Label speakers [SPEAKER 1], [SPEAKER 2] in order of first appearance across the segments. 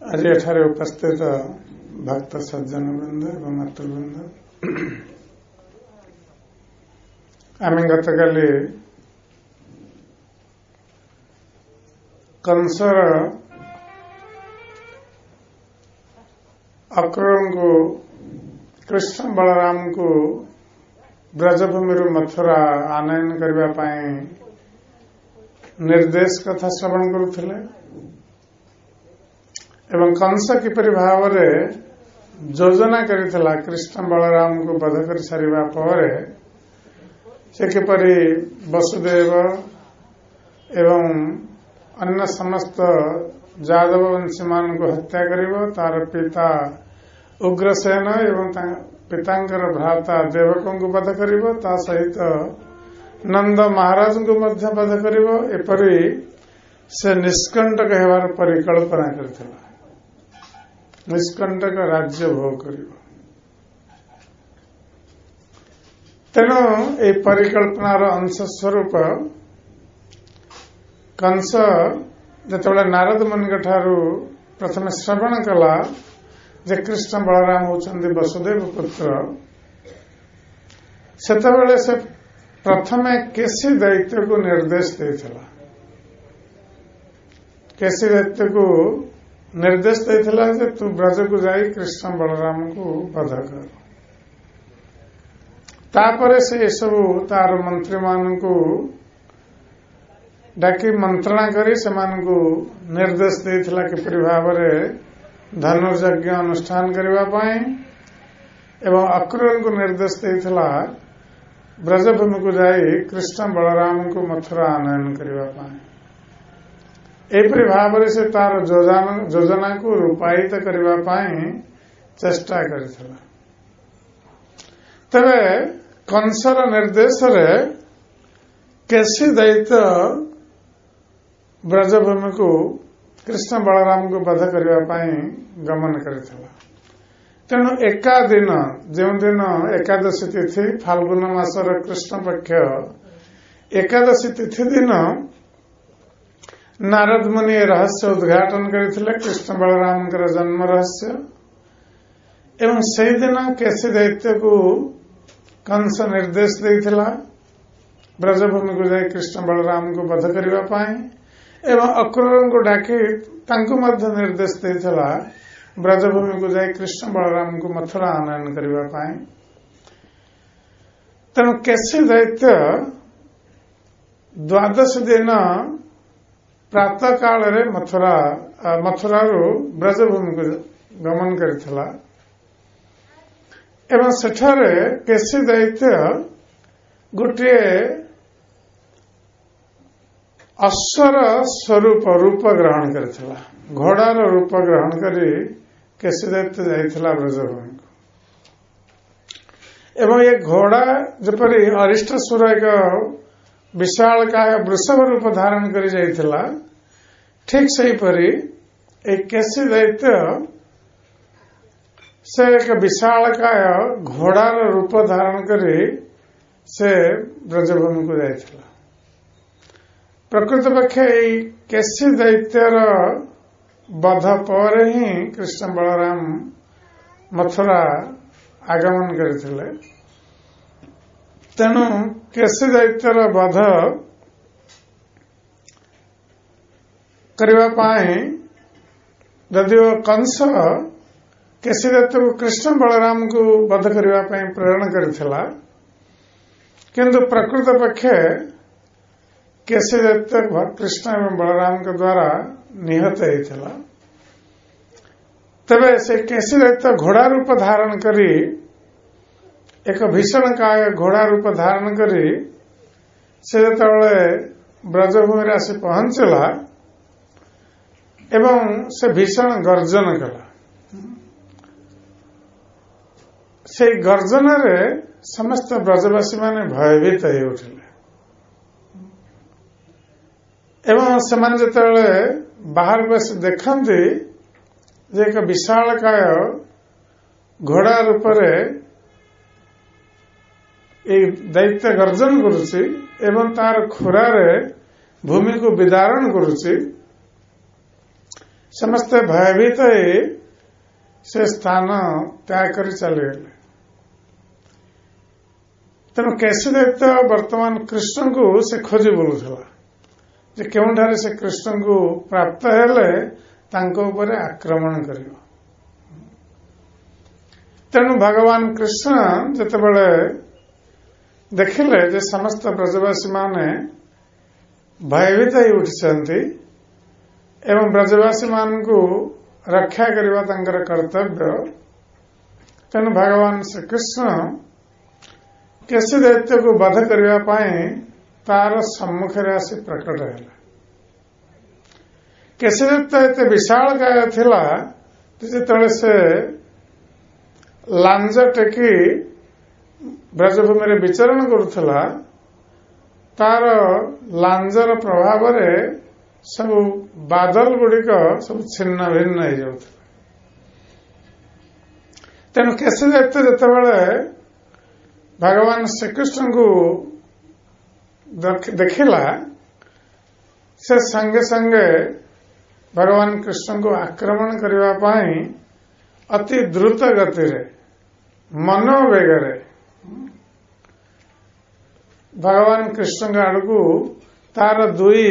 [SPEAKER 1] आज एठारे उपस्थित भक्त सज्जन वृंद एवं मातृवृंद आम गतकाली कंसर अक्रूर को कृष्ण बलराम को ब्रजभूमि मथुरा आनयन करने निर्देश कथा श्रवण करुथिले एवं कंस किपरि भाव योजना करिथिला कृष्ण बलराम को वध कर सारिबा परे से किपरि वसुदेव एवं अन्य समस्त जादव वंशी मान को हत्या करिवो तार पिता उग्रसेन एवं पितांकर भ्राता देवकों को वध करिवो ता सहित नंद महाराज को मध्य वध करिवो एपरि से निष्कंटक हेबार परिकल्पना करथिला निष्कंटक राज्य भोग करिवो तेणु ए परिकल्पनार अंश स्वरूप कंस जेतबेले नारद मुनि ठारू प्रथम श्रवण कला जे कृष्ण बलराम होचंदी वसुदेव पुत्र सेतबेले से प्रथमे केसी दैत्य को निर्देश देथिला केसी दैत्य को निर्देश देथिला जे तू ब्रज को जाई कृष्ण बलराम को वध कर तापरे से सबू तार मंत्री मान को डाकी मंत्रणा करी से निर्देश देथिला किपरि भाव धनुर्यज्ञ अनुष्ठान करबा पाई एवं अक्रूर को निर्देश देथिला ब्रजभूमि को जाई कृष्ण बलराम को मथुरा आनयन करबा पाई एपरि भाव से तार योजना को रूपायित करबा पाई चेष्टा करिथिला तबे कंसर निर्देश रे केसी दैत्य ब्रजभूमि को कृष्ण बलराम को वध करबा पाई गमन करिथिला तेणु एका दिन जो दिन एकादशी तिथि फाल्गुन मासर कृष्ण पक्ष एकादशी तिथि दिन नारद मुनि रहस्य उद्घाटन करथिले कृष्ण बलराम जन्म रहस्य एवं से दिन केसी दैत्य को कंस निर्देश देथिला ब्रजभूमि को जाई कृष्ण बलराम को वध करबा पाई एवं अक्रूर को डाकी तांको मध्य निर्देश देथिला ब्रजभूमि को जाई कृष्ण बलराम को मथुरा आनयन करबा पाई तेणु केसी दैत्य द्वादश दिन प्रातः काल रे मथुरारू ब्रजभूमि को गमन करथिला एवं सेठारे केसी दैत्य गोटे अश्वर स्वरूप रूप ग्रहण करथिला घोड़ार रूप ग्रहण करी केसी दैत्य जाइथिला ब्रजभूमि को एवं ये घोड़ा जपरी अरिष्टसुर एक विशाल काय वृषभ रूप धारण करी जाइथिला ठीक सही परी एक केसी दैत्य से एक विशाल काय घोड़ार रूप धारण करी से ब्रजभूमि को जाइथिला प्रकृत पक्षे केसी दैत्यर वध पर ही कृष्ण बलराम मथुरा आगमन करथिले तेणु केसी दैत्यर वध करबा पाई यदि कंस केसी दैत्य को कृष्ण बलराम को वध करबा पाई प्रेरण करथिला किंतु प्रकृत पक्षे केसी दैत्य कृष्ण एवं बलराम के द्वारा निहत होइथिला तबे से केसी दैत्य घोड़ा रूप धारण करी एक भीषण काय घोड़ा रूप धारण करी से जेतबेले ब्रजभूमि आसी पहुंचला एवं से भीषण गर्जन कला से गर्जन रे समस्त ब्रजवासी माने भयभीत हो उठिले एवं सेमाने जेतबेले बाहर बस देखंती जे एक विशाल काय घोड़ा रूप दैत्य गर्जन करुची एवं तार खुरारे भूमि को विदारण करुची ସମସ୍ତେ ଭୟଭୀତ ହୋଇ ସେ ସ୍ଥାନ ତ୍ୟାଗ କରି ଚାଲିଗଲେ। ତେଣୁ କେଶୀଦୈତ୍ୟ ବର୍ତ୍ତମାନ କୃଷ୍ଣଙ୍କୁ ସେ ଖୋଜି ବୁଲୁଥିଲା ଯେ କେଉଁଠାରେ ସେ କୃଷ୍ଣଙ୍କୁ ପ୍ରାପ୍ତ ହେଲେ ତାଙ୍କ ଉପରେ ଆକ୍ରମଣ କରିବ। ତେଣୁ ଭଗବାନ କୃଷ୍ଣ ଯେତେବେଳେ ଦେଖିଲେ ଯେ ସମସ୍ତ ବ୍ରଜବାସୀମାନେ ଭୟଭୀତ ହୋଇ ଉଠିଛନ୍ତି ଏବଂ ବ୍ରଜବାସୀମାନଙ୍କୁ ରକ୍ଷା କରିବା ତାଙ୍କର କର୍ତ୍ତବ୍ୟ, ତେଣୁ ଭଗବାନ ଶ୍ରୀକୃଷ୍ଣ କେଶୀଦୈତ୍ୟକୁ ବଧ କରିବା ପାଇଁ ତାର ସମ୍ମୁଖରେ ଆସି ପ୍ରକଟ ହେଲା। କେଶୀଦୈତ୍ୟ ଏତେ ବିଶାଳକାୟ ଥିଲା ଯେତେବେଳେ ସେ ଲାଞ୍ଜ ଟେକି ବ୍ରଜଭୂମିରେ ବିଚରଣ କରୁଥିଲା, ତାର ଲାଞ୍ଜର ପ୍ରଭାବରେ ସବୁ ବାଦଲ ଗୁଡ଼ିକ ସବୁ ଛିନ୍ନ ଭିନ୍ନ ହେଇଯାଉଥିଲା। ତେଣୁ କେଶୀଦୈତ୍ୟ ଯେତେବେଳେ ଭଗବାନ ଶ୍ରୀକୃଷ୍ଣଙ୍କୁ ଦେଖିଲା, ସେ ସାଙ୍ଗେ ସାଙ୍ଗେ ଭଗବାନ କୃଷ୍ଣଙ୍କୁ ଆକ୍ରମଣ କରିବା ପାଇଁ ଅତି ଦ୍ରୁତ ଗତିରେ ମନୋବେଗରେ ଭଗବାନ କୃଷ୍ଣଙ୍କ ଆଡ଼କୁ ତାର ଦୁଇ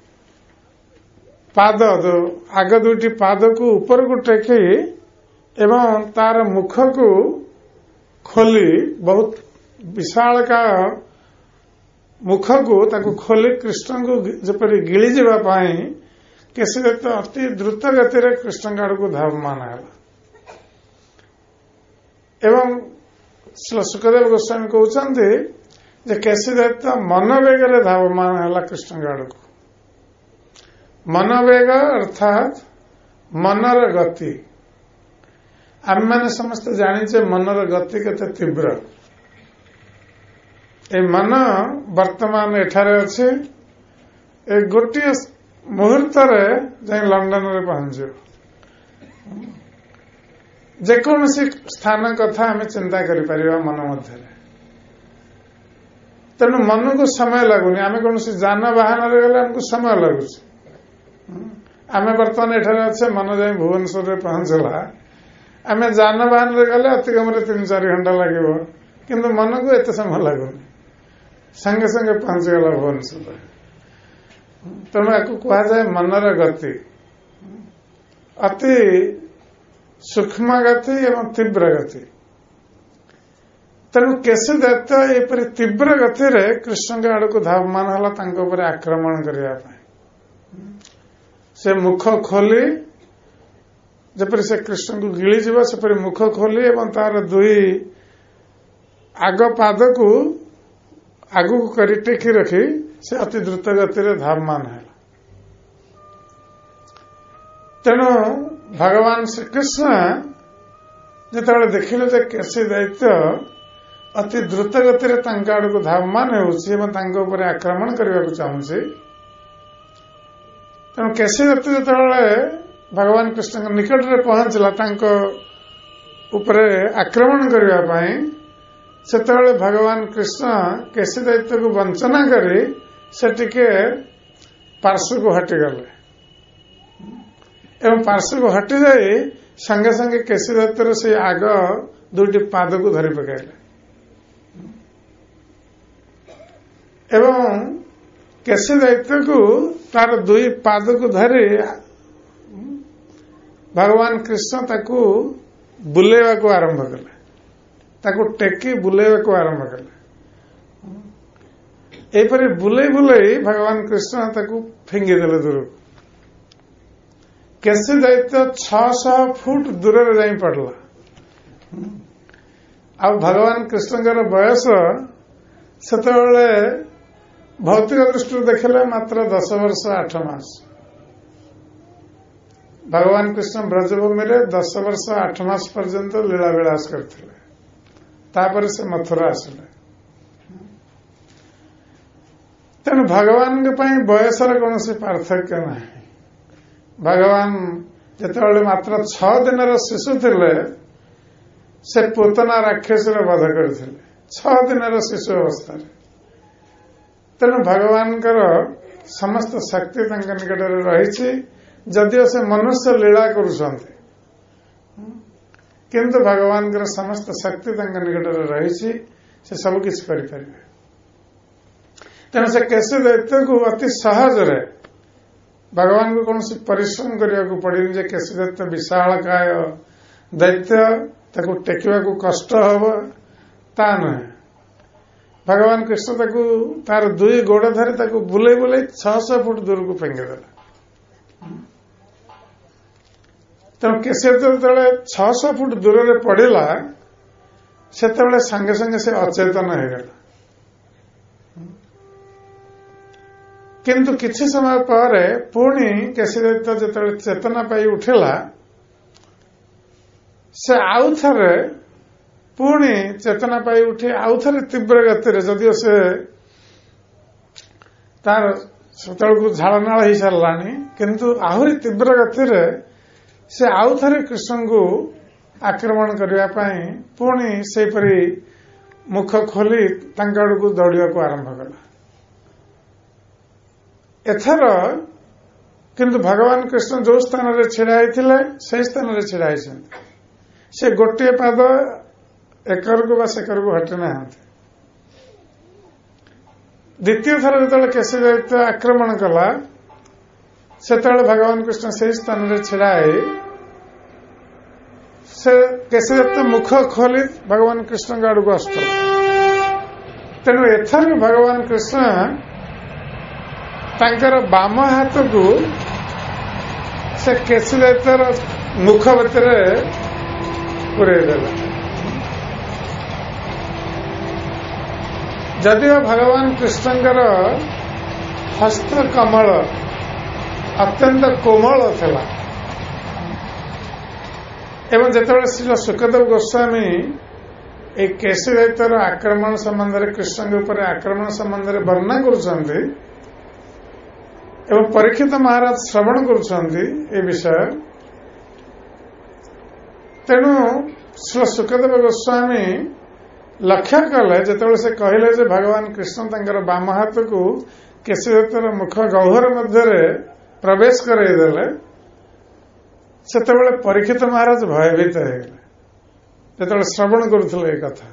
[SPEAKER 1] ପାଦ, ଆଗ ଦୁଇଟି ପାଦକୁ ଉପରକୁ ଟେକି ଏବଂ ତାର ମୁଖକୁ ଖୋଲି, ବହୁତ ବିଶାଳକାୟ ମୁଖକୁ ତାକୁ ଖୋଲି କୃଷ୍ଣଙ୍କୁ ଯେପରି ଗିଳିଯିବା ପାଇଁ କେଶୀଦୈତ୍ୟ ଅତି ଦ୍ରୁତ ଗତିରେ କୃଷ୍ଣଙ୍କ ଆଡ଼କୁ ଧାବମାନ ହେଲା। ଏବଂ ସୁଖଦେବ ଗୋସ୍ୱାମୀ କହୁଛନ୍ତି ଯେ କେଶୀଦୈତ୍ୟ ମନୋବେଗରେ ଧାବମାନ ହେଲା କୃଷ୍ଣଙ୍କ ଆଡ଼କୁ। ମନୋବେଗ ଅର୍ଥାତ୍ ମନର ଗତି। ଆମେମାନେ ସମସ୍ତେ ଜାଣିଛେ ମନର ଗତି କେତେ ତୀବ୍ର। ଏ ମନ ବର୍ତ୍ତମାନ ଏଠାରେ ଅଛି, ଏ ଗୋଟିଏ ମୁହୂର୍ତ୍ତରେ ଯାଇ ଲଣ୍ଡନରେ ପହଞ୍ଚିବ। ଯେକୌଣସି ସ୍ଥାନ କଥା ଆମେ ଚିନ୍ତା କରିପାରିବା ମନ ମଧ୍ୟରେ। ତେଣୁ ମନକୁ ସମୟ ଲାଗୁନି। ଆମେ କୌଣସି ଯାନବାହନରେ ଗଲେ ଆମକୁ ସମୟ ଲାଗୁଛି। ଆମେ ବର୍ତ୍ତମାନ ଏଠାରେ ଅଛେ, ମନ ଯାଇ ଭୁବନେଶ୍ୱରରେ ପହଞ୍ଚିଲା। ଆମେ ଯାନବାହନରେ ଗଲେ ଅତି କମରେ 3-4 ଘଣ୍ଟା ଲାଗିବ, କିନ୍ତୁ ମନକୁ ଏତେ ସମୟ ଲାଗୁନି, ସାଙ୍ଗେ ସାଙ୍ଗେ ପହଞ୍ଚିଗଲା ଭୁବନେଶ୍ୱରରେ। ତେଣୁ ୟାକୁ କୁହାଯାଏ ମନର ଗତି, ଅତି ସୂକ୍ଷ୍ମ ଗତି ଏବଂ ତୀବ୍ର ଗତି। ତେଣୁ କେଶୀଦୈତ୍ୟ ଏପରି ତୀବ୍ର ଗତିରେ କୃଷ୍ଣଙ୍କ ଆଡ଼କୁ ଧାବମାନ ହେଲା ତାଙ୍କ ଉପରେ ଆକ୍ରମଣ କରିବା ପାଇଁ। ସେ ମୁଖ ଖୋଲି, ଯେପରି ସେ କୃଷ୍ଣଙ୍କୁ ଗିଳିଯିବ ସେପରି ମୁଖ ଖୋଲି ଏବଂ ତାର ଦୁଇ ଆଗ ପାଦକୁ ଆଗକୁ କରି ଟେକି ରଖି ସେ ଅତି ଦ୍ରୁତ ଗତିରେ ଧାବମାନ ହେଲା। ତେଣୁ ଭଗବାନ ଶ୍ରୀକୃଷ୍ଣ ଯେତେବେଳେ ଦେଖିଲେ ଯେ କେଶୀଦୈତ୍ୟ ଅତି ଦ୍ରୁତ ଗତିରେ ତାଙ୍କ ଆଡ଼କୁ ଧାବମାନ ହେଉଛି ଏବଂ ତାଙ୍କ ଉପରେ ଆକ୍ରମଣ କରିବାକୁ ଚାହୁଁଛି, ତେଣୁ କେଶୀଦୈତ୍ୟ ଯେତେବେଳେ ଭଗବାନ କୃଷ୍ଣଙ୍କ ନିକଟରେ ପହଞ୍ଚିଲା ତାଙ୍କ ଉପରେ ଆକ୍ରମଣ କରିବା ପାଇଁ, ସେତେବେଳେ ଭଗବାନ କୃଷ୍ଣ କେଶୀଦୈତ୍ୟକୁ ବଞ୍ଚନା କରି ସେ ଟିକେ ପାର୍ଶ୍ୱକୁ ହଟିଗଲେ ଏବଂ ପାର୍ଶ୍ୱକୁ ହଟିଯାଇ ସାଙ୍ଗେ ସାଙ୍ଗେ କେଶୀଦୈତ୍ୟର ସେଇ ଆଗ ଦୁଇଟି ପାଦକୁ ଧରି ପକାଇଲେ ଏବଂ କେଶୀଦୈତ୍ୟକୁ ତାର ଦୁଇ ପାଦକୁ ଧରି ଭଗବାନ କୃଷ୍ଣ ତାକୁ ବୁଲେଇବାକୁ ଆରମ୍ଭ କଲେ, ତାକୁ ଟେକି ବୁଲେଇବାକୁ ଆରମ୍ଭ କଲେ। ଏହିପରି ବୁଲେଇ ବୁଲେଇ ଭଗବାନ କୃଷ୍ଣ ତାକୁ ଫିଙ୍ଗିଦେଲେ ଦୂରକୁ। କେଶୀଦୈତ୍ୟ 600 ଫୁଟ ଦୂରରେ ଯାଇ ପଡ଼ିଲା। ଆଉ ଭଗବାନ କୃଷ୍ଣଙ୍କର ବୟସ ସେତେବେଳେ ଭୌତିକ ଦୃଷ୍ଟିରୁ ଦେଖିଲେ ମାତ୍ର 10 ବର୍ଷ 8 ମାସ। ଭଗବାନ କୃଷ୍ଣ ବ୍ରଜଭୂମିରେ 10 ବର୍ଷ 8 ମାସ ପର୍ଯ୍ୟନ୍ତ ଲୀଳା ବିଳାସ କରିଥିଲେ। ତାପରେ ସେ ମଥୁରା ଆସିଲେ। ତେଣୁ ଭଗବାନଙ୍କ ପାଇଁ ବୟସର କୌଣସି ପାର୍ଥକ୍ୟ ନାହିଁ। ଭଗବାନ ଯେତେବେଳେ ମାତ୍ର 6 ଦିନର ଶିଶୁ ଥିଲେ, ସେ ପୂତନା ରାକ୍ଷସର ବଧ କରିଥିଲେ 6 ଦିନର ଶିଶୁ ଅବସ୍ଥାରେ। ତେଣୁ ଭଗବାନଙ୍କର ସମସ୍ତ ଶକ୍ତି ତାଙ୍କ ନିକଟରେ ରହିଛି। जदिओ से मनुष्य लीला करुछन्ति किंतु भगवान समस्त शक्ति निकट रही से सबकिछ करें। तेणु से केशी दैत्य को अति सहज रे भगवान को कौन परिश्रम करने को पड़ेनि जे केशी दैत्य विशालकाय दैत्य ताको टेकिबा को कष्ट हब ता नुहे। भगवान कृष्ण ताको तार दुई गोड़ धरी ताको बुले बुले 600 फुट दूर को फेंगीदेला। तेणु केशी जो 600 फुट दूर में पड़ा से संगे संगे से अचेतन हो गला। किंतु किछि समय पर पुणी केशी दैत्य जो चेतना पाई उठिला से आउ थे पुणी चेतना पाई उठी आउ थे तीव्र गति जदिओ से तार सेतु झाड़नाल हो सारा किंतु आहरी तीव्र गति से आउ थे कृष्ण को आक्रमण करने पुणी सेपरी मुख खोली आड़ को दौड़ा को आरंभ कला। एथर किंतु भगवान कृष्ण जो स्थान रे छिड़ा से स्थान रे छिड़ा से गोटे पाद एकर को सेकर को हटे ना। द्वितीय थर जो केशी दैत्य आक्रमण कला से भगवान कृष्ण से स्थान रे छिड़ा से केशी दैत्य मुख खोली भगवान कृष्ण आड़ को आस। तेणु एथर भगवान कृष्ण तांकर बाम हाथ को से केशी दैत्यर मुख भितर पुरेदेला। जदिओ भगवान कृष्णकर हस्त कमल अत्यंत कोमल थिला एवं जेतेबेले श्री सुखदेव गोस्वामी ए केशी दैत्यर आक्रमण संबंध में कृष्ण के ऊपर आक्रमण संबंध में वर्णना करुछन्ति एवं परीक्षित महाराज श्रवण करुछन्ति ए विषय। तेणु श्री सुखदेव गोस्वामी लक्ष्य कले जेतेबेले से कहले जे भगवान कृष्ण तांकर बाम हाथ को केशी दैत्यर मुख गह्वर मध्य प्रवेश करईदेले सेतेबेले परीक्षित महाराज भयभीत हो गले जेतेबेले श्रवण करुथिले ए कथा।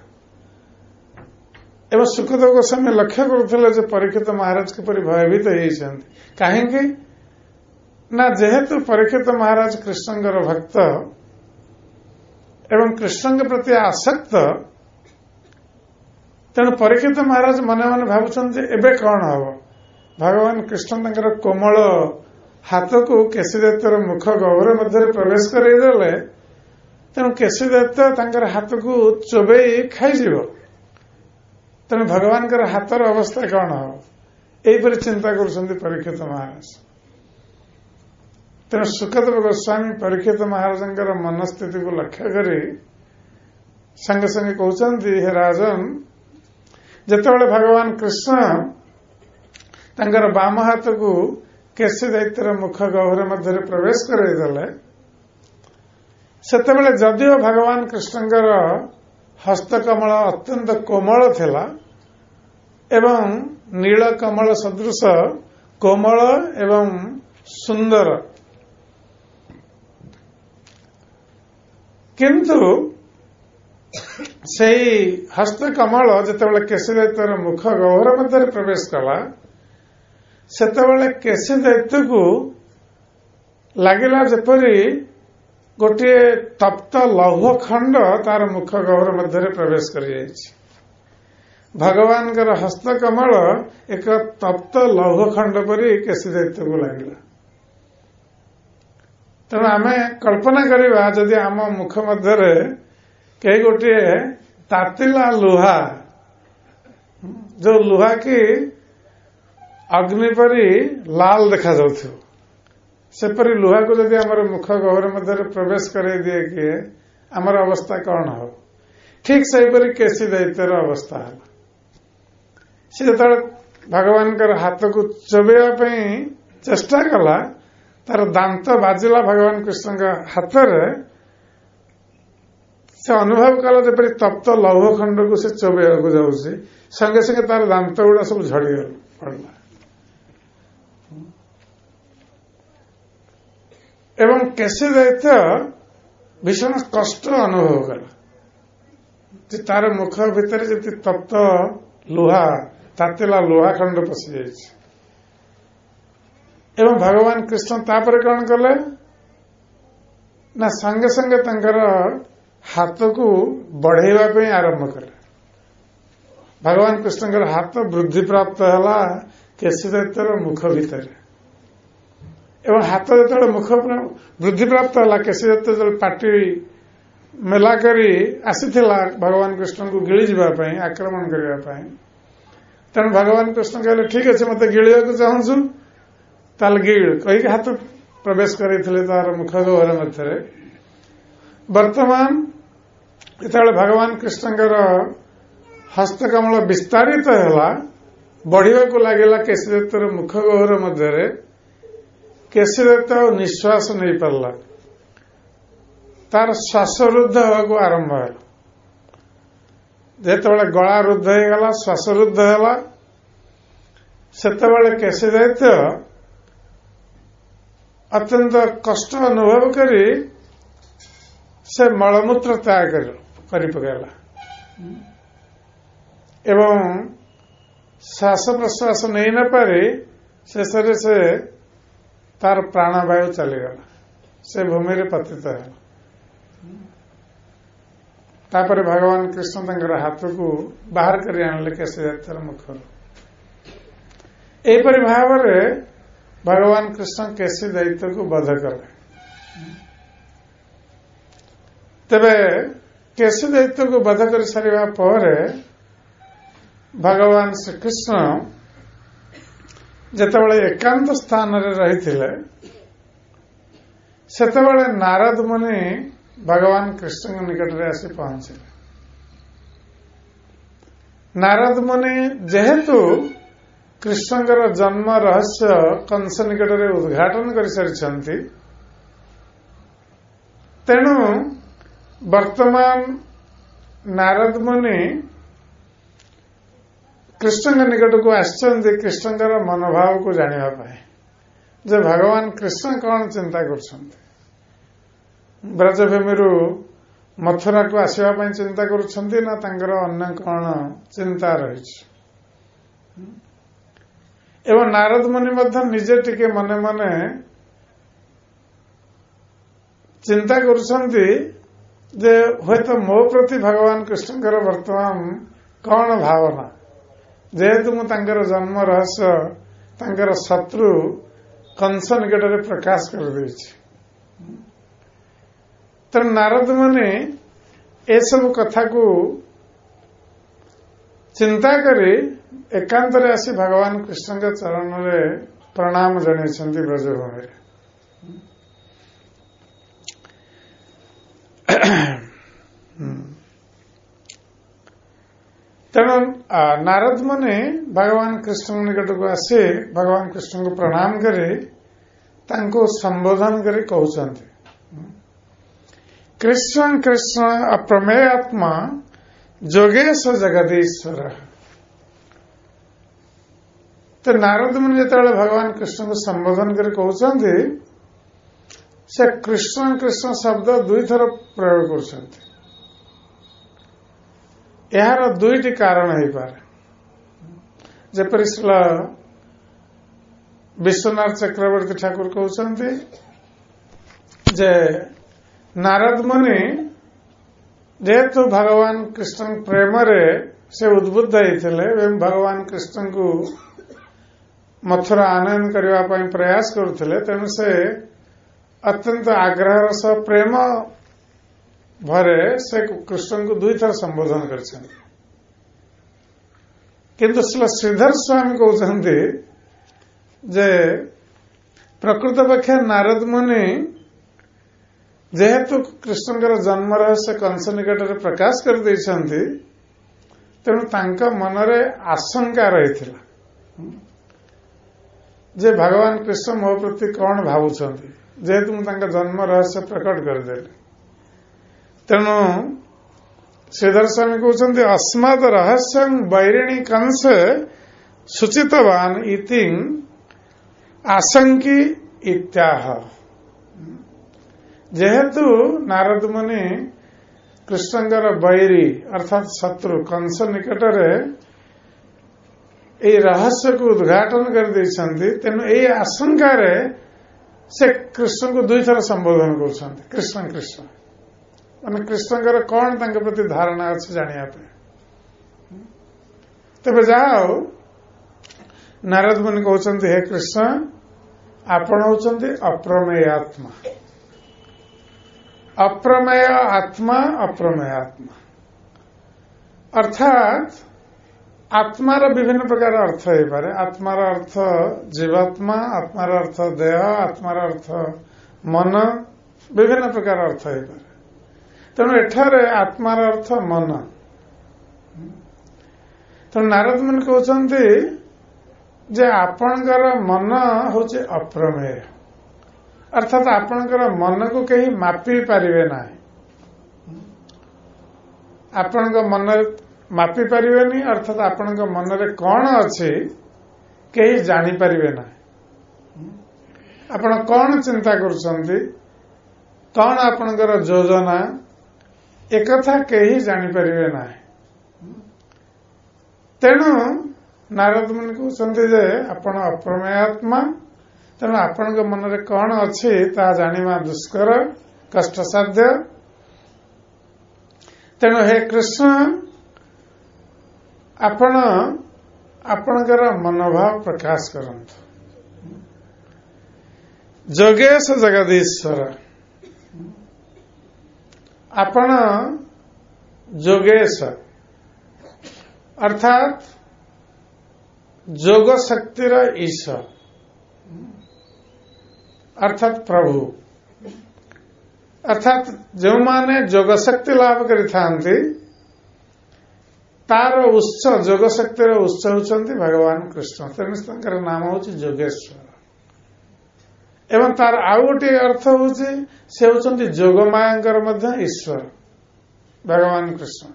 [SPEAKER 1] एवं सुखदेव गोस्वामी लक्ष्य करुथिले परीक्षित महाराज किपरि भयभीत होइछन्ति काहेकि ना जेहेतु परीक्षित महाराज कृष्णकर भक्त एवं कृष्ण के प्रति आसक्त तेणु परीक्षित महाराज मने मने भावुछन्ति एबे कौन हम भगवान कृष्ण तांकर कोमल हाथ को केशी दैत्यर मुख गह्वर मध्य प्रवेश करईदेले तेणु केशी दैत्य तांकर हाथ को चोबई खाईजिव। तेणु भगवान हाथर अवस्था कौन हम यहीपरि चिंता करुछन्ति परीक्षित महाराज। तेणु सुखदेव गोस्वामी परीक्षित महाराजंकर मनस्थिति को लक्ष्य करी संगे संगे कहते हे राजन जेतेबेले भगवान कृष्ण तांकर बाम हाथ को केशी दैत्यर मुख गह्वर मध्य प्रवेश करईदेले सेतेबेले जदिओ भगवान कृष्णकर हस्तकमल अत्यंत कोमल थिला एवं नील कमल सदृश कोमल एवं सुंदर किंतु से हस्तकमल जेतेबेले केशी दैत्यर मुख गह्वर मध्य प्रवेश कला सेतेबेले केशी दैत्य को लगिला जेपरि गोटे तप्त लौह खंड तार मुख गह्वर मध्य प्रवेश कर भगवान हस्तकमल एक तप्त लौह खंड परी केशी दैत्य को लगिला। तेणु आम कल्पना करवा जदि आम मुख मध्य कई गोटे तातिला लुहा जो लुहा की अग्नि परी लाल देखा जाउथिबो सेपरी लुहा को जदि आमर मुख गह्वर मध्य प्रवेश करे दिए किए आमर अवस्था कौन हो। ठीक सेपरी केशी दैत्यर अवस्था है सी जो भगवान हाथ को चोबेवा चेष्टा कला तार दांत बाजिला भगवान कृष्ण का हाथ से अनुभव कला जपरी तप्त लौह खंड को से चोबेवा को जाऊँगी संगे संगे तार दांत गुड़ा सब झड़ी पड़ला। एवं केसी दैत्य भीषण कष्ट अनुभव कला तार मुख भितर जी तप्त लुहा तातिला लुहा खंड पशि जाए एवं भगवान कृष्ण तापर कौन कले ना संगे संगे तंकर हाथ को बढ़ेवा आरंभ कले भगवान कृष्ण हाथ वृद्धि प्राप्त है केसी दैत्यर मुख भितर एवं हाथ जो मुख वृद्धि प्राप्त है केसी दैत्य जो पाटी मेला करी आसीथिला भगवान कृष्ण को गिली जावाई आक्रमण करने तेणु भगवान कृष्ण कहले ठीक अच्छे मत गिड़ा चाहूँ ताल गिड़ कहीकि हाथ प्रवेश करते तार मुख गहर मध्य वर्तमान जो भगवान कृष्णकर हस्तकमल विस्तारित है बढ़िया को लगेगा केसी दैत्यर मुख गहर मध्य केसी दैत्य निश्वास नहीं पारा तार श्वास रुद्ध होगा आरंभ है जिते गला रुद्ध होगा श्वास रुद्ध है सेतबेले केसी दैत्य अत्यंत कष्ट अनुभव करी से मलमूत्र त्याग कर पकेला एवं श्वास प्रश्वास नहीं न पारी शेष से तार प्राणवायु चलीगला से भूमि रे पतित है तापर भगवान कृष्ण तंकर हाथ को बाहर कर आनले केसी दैत्यर मुख एपरि भाव भगवान कृष्ण केसी दैत्य को वध कले तेबे केसी दैत्य को वध कर सारिबा पर भगवान श्री कृष्ण जेतेबेले एकांत स्थान रे रहिथिले सेतेबेले नारद मुनि भगवान कृष्ण निकट में आसी पहुंचे नारद मुनि जेहेतु कृष्णकर जन्म रहस्य कंस निकट में उद्घाटन कर सारी तेणु वर्तमान नारद मुनि कृष्ण निकट को आसचंदी कृष्णकर मनोभाव को जानिबा जे भगवान कृष्ण कौन चिंता करछंती ब्रजभूमि मथुरा को आसवाई चिंता करुछंती ना तांकर अन्य कौन चिंता रही एवं नारद मुनि निजे टिके मने मने चिंता करुछंती जे हयतो मो प्रति भगवान कृष्णकर वर्तमान कौन भावना जेहेतु मु तांकर जन्म रहस्य तांकर शत्रु कंस निकट में प्रकाश कर देछि तेणु नारद मुनि ए सब कथा को चिंता करी एकांत रे आसी भगवान कृष्ण के चरण रे प्रणाम जनाइछन्ति ब्रजभूमि तेणु नारद मुनि भगवान कृष्ण निकट को आसी भगवान कृष्ण को प्रणाम करी तांको संबोधन करी कहउछन्ति कृष्ण कृष्ण अप्रमेय आत्मा जोगेश जगदीश्वर तो नारद मुनि जिते भगवान कृष्ण को संबोधन कर कहते से कृष्ण कृष्ण शब्द दुई थर प्रयोग कर यार दुईटी कारण हो पारे जपरी श्री विश्वनाथ चक्रवर्ती ठाकुर कहते जे नारद मुनि जेहेतु भगवान कृष्ण प्रेम से उद्बुद्ध होते भगवान कृष्ण को मथुरा आनयन करने प्रयास करुले तेणु से अत्यंत आग्रह सह प्रेम भरे से कृष्ण को दुई थर संबोधन कर श्रीधर स्वामी कहते जे प्रकृत पक्ष नारद मुनि जेहेतु कृष्णकर जन्म रहस्य कंस निकट में प्रकाश कर देइछन्ति तेणु तांका मनरे आशंका रही जे भगवान कृष्ण मो प्रति कौन भावुछन्ति जेहेतु मुझे जन्म रहस्य प्रकट करदेली तेणु श्रीधर स्वामी कहते अस्माद रहस्य बैरिणी कंस सूचितवान इति आशंकी इत्याह जेहेतु नारद मुनि कृष्णଙ୍କର बैरी अर्थात शत्रु कंस निकटरे এই रहस्यକୁ उद्घाटन କରିଦେଇଛନ୍ତି ତେଣୁ ଏହି ଆଶଙ୍କାରେ ସେ କୃଷ୍ଣଙ୍କୁ ଦୁଇଥର ସମ୍ବୋଧନ କରୁଛନ୍ତି कृष्ण कृष्ण ମାନେ କୃଷ୍ଣଙ୍କର କଣ ତାଙ୍କ ପ୍ରତି ଧାରଣା ଅଛି ଜାଣିବା ପାଇଁ। ତେବେ ଯାହା ହଉ ନାରଦ ମୁନି କହୁଛନ୍ତି ହେ କୃଷ୍ଣ ଆପଣ ହେଉଛନ୍ତି ଅପ୍ରମେୟ ଆତ୍ମା। अप्रमेय आत्मा अप्रमेय आत्मा अर्थात आत्मार विभिन्न प्रकार अर्थ हो पारे। आत्मार अर्थ जीवात्मा, आत्मार अर्थ देह, आत्मार अर्थ मन, विभिन्न प्रकार अर्थ हो पारे। तेणु एठारे आत्मार अर्थ मन। तेणु नारद मुनि कहते जे आपणकर मन होचे अप्रमेय अर्थात आपणकर मन को कहीं मापी पारिबे नाही। आपणक मन मापी पारिबेनी अर्थात आपणक मन रे कौन अछि कहीं जानी पारिबे नाही। आपण कौन चिंता करूछंती, कौन आपणकर योजना एकथा कहीं जानी पारिबे नाही। तेणु नारद मुनि कहते जे आपण अप्रमेय आत्मा तेणु आपण मनरे कौन अच्छी ता जानिबा दुष्कर कष्टसाध्य। तेणु हे कृष्ण आपण आपणकर मनोभाव प्रकाश करंतु। जोगेश जगदीश्वर आपण जोगेश अर्थात जोग शक्तिर ईश्वर अर्थात प्रभु अर्थात जो माने जोग शक्ति लाभ करिथांती तार उत्स जोग शक्तिर उत्स होचंती भगवान कृष्ण। तेणु नाम होची जोगेश्वर एवं तार आउ गोटे अर्थ होची से होचंती जोगमायांकर मध्य ईश्वर भगवान कृष्ण।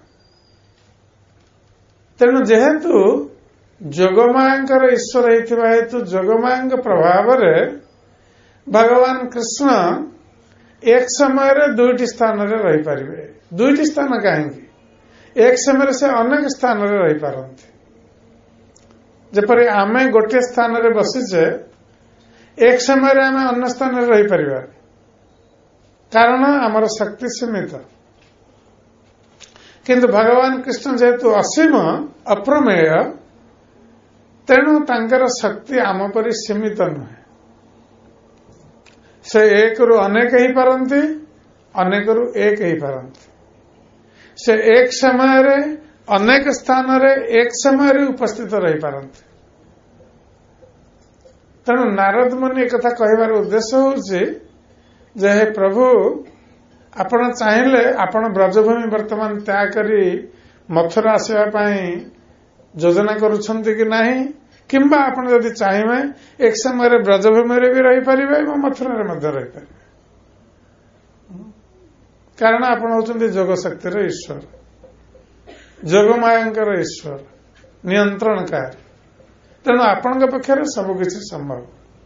[SPEAKER 1] तेणु जेहेतु जोगमायांकर ईश्वर हेतिबा हेतु जोगमायांक प्रभाव रे भगवान कृष्ण एक समय रे दुईटी स्थान रे रही पारिबे। दुईटी स्थान कहीं एक समय से अनेक स्थान रे रही पारंती। जेपरि आमे गोटे स्थान रे बसिचे एक समय रे आमे अन्य स्थान रे रही पारिबा कारण आमर शक्ति सीमित। किंतु भगवान कृष्ण जेहेतु असीम अप्रमेय तेणु तांकर शक्ति आम परि सीमित नुहे। से एक रु अनेक ही पारंती, अनेक रु एक ही पारंती। से एक समय रे अनेक स्थान रे एक समय रे उपस्थित रही पारंती। तेणु नारद मुनि एक कथा कहिबार उद्देश्य होउछि जे हे प्रभु आपण चाहिले आपण ब्रजभूमि वर्तमान त्याग करी मथुरा आसीबा पई योजना करूछंती कि नाही, किंबा आपण यदि चाहिए एक समय ब्रजभूमि भी रही पारे और मथुरा रही पारे कारण आपण होचंती जोग शक्तिर ईश्वर जोगमायांकर ईश्वर नियंत्रणकारी। तेणु आपण पक्षर सबकिछि संभव।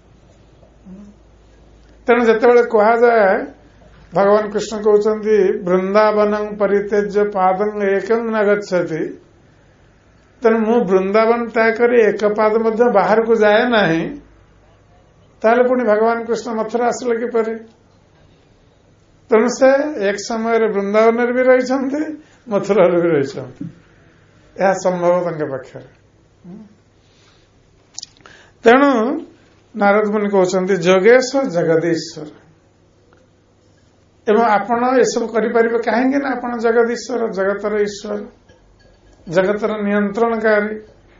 [SPEAKER 1] तेणु जितेबाला कहा जाए भगवान कृष्ण कहते वृंदावन परित्यज्य पादं एकं न गच्छति। तेणु मु वृंदावन त्याग करी एक पाद मध्य बाहर को जाए नहीं ताले पुणी भगवान कृष्ण मथुरा आसिले किपरि। तेणु से एक समय वृंदावन भी रही मथुरा भी रही संभव तांके पाखे। तेणु नारद मुनि कहते जोगेश्वर जगदीश्वर एवं आपण ये सब करें कहीं ना आपण जगदीश्वर जगतर ईश्वर जगतर नियंत्रणकारी।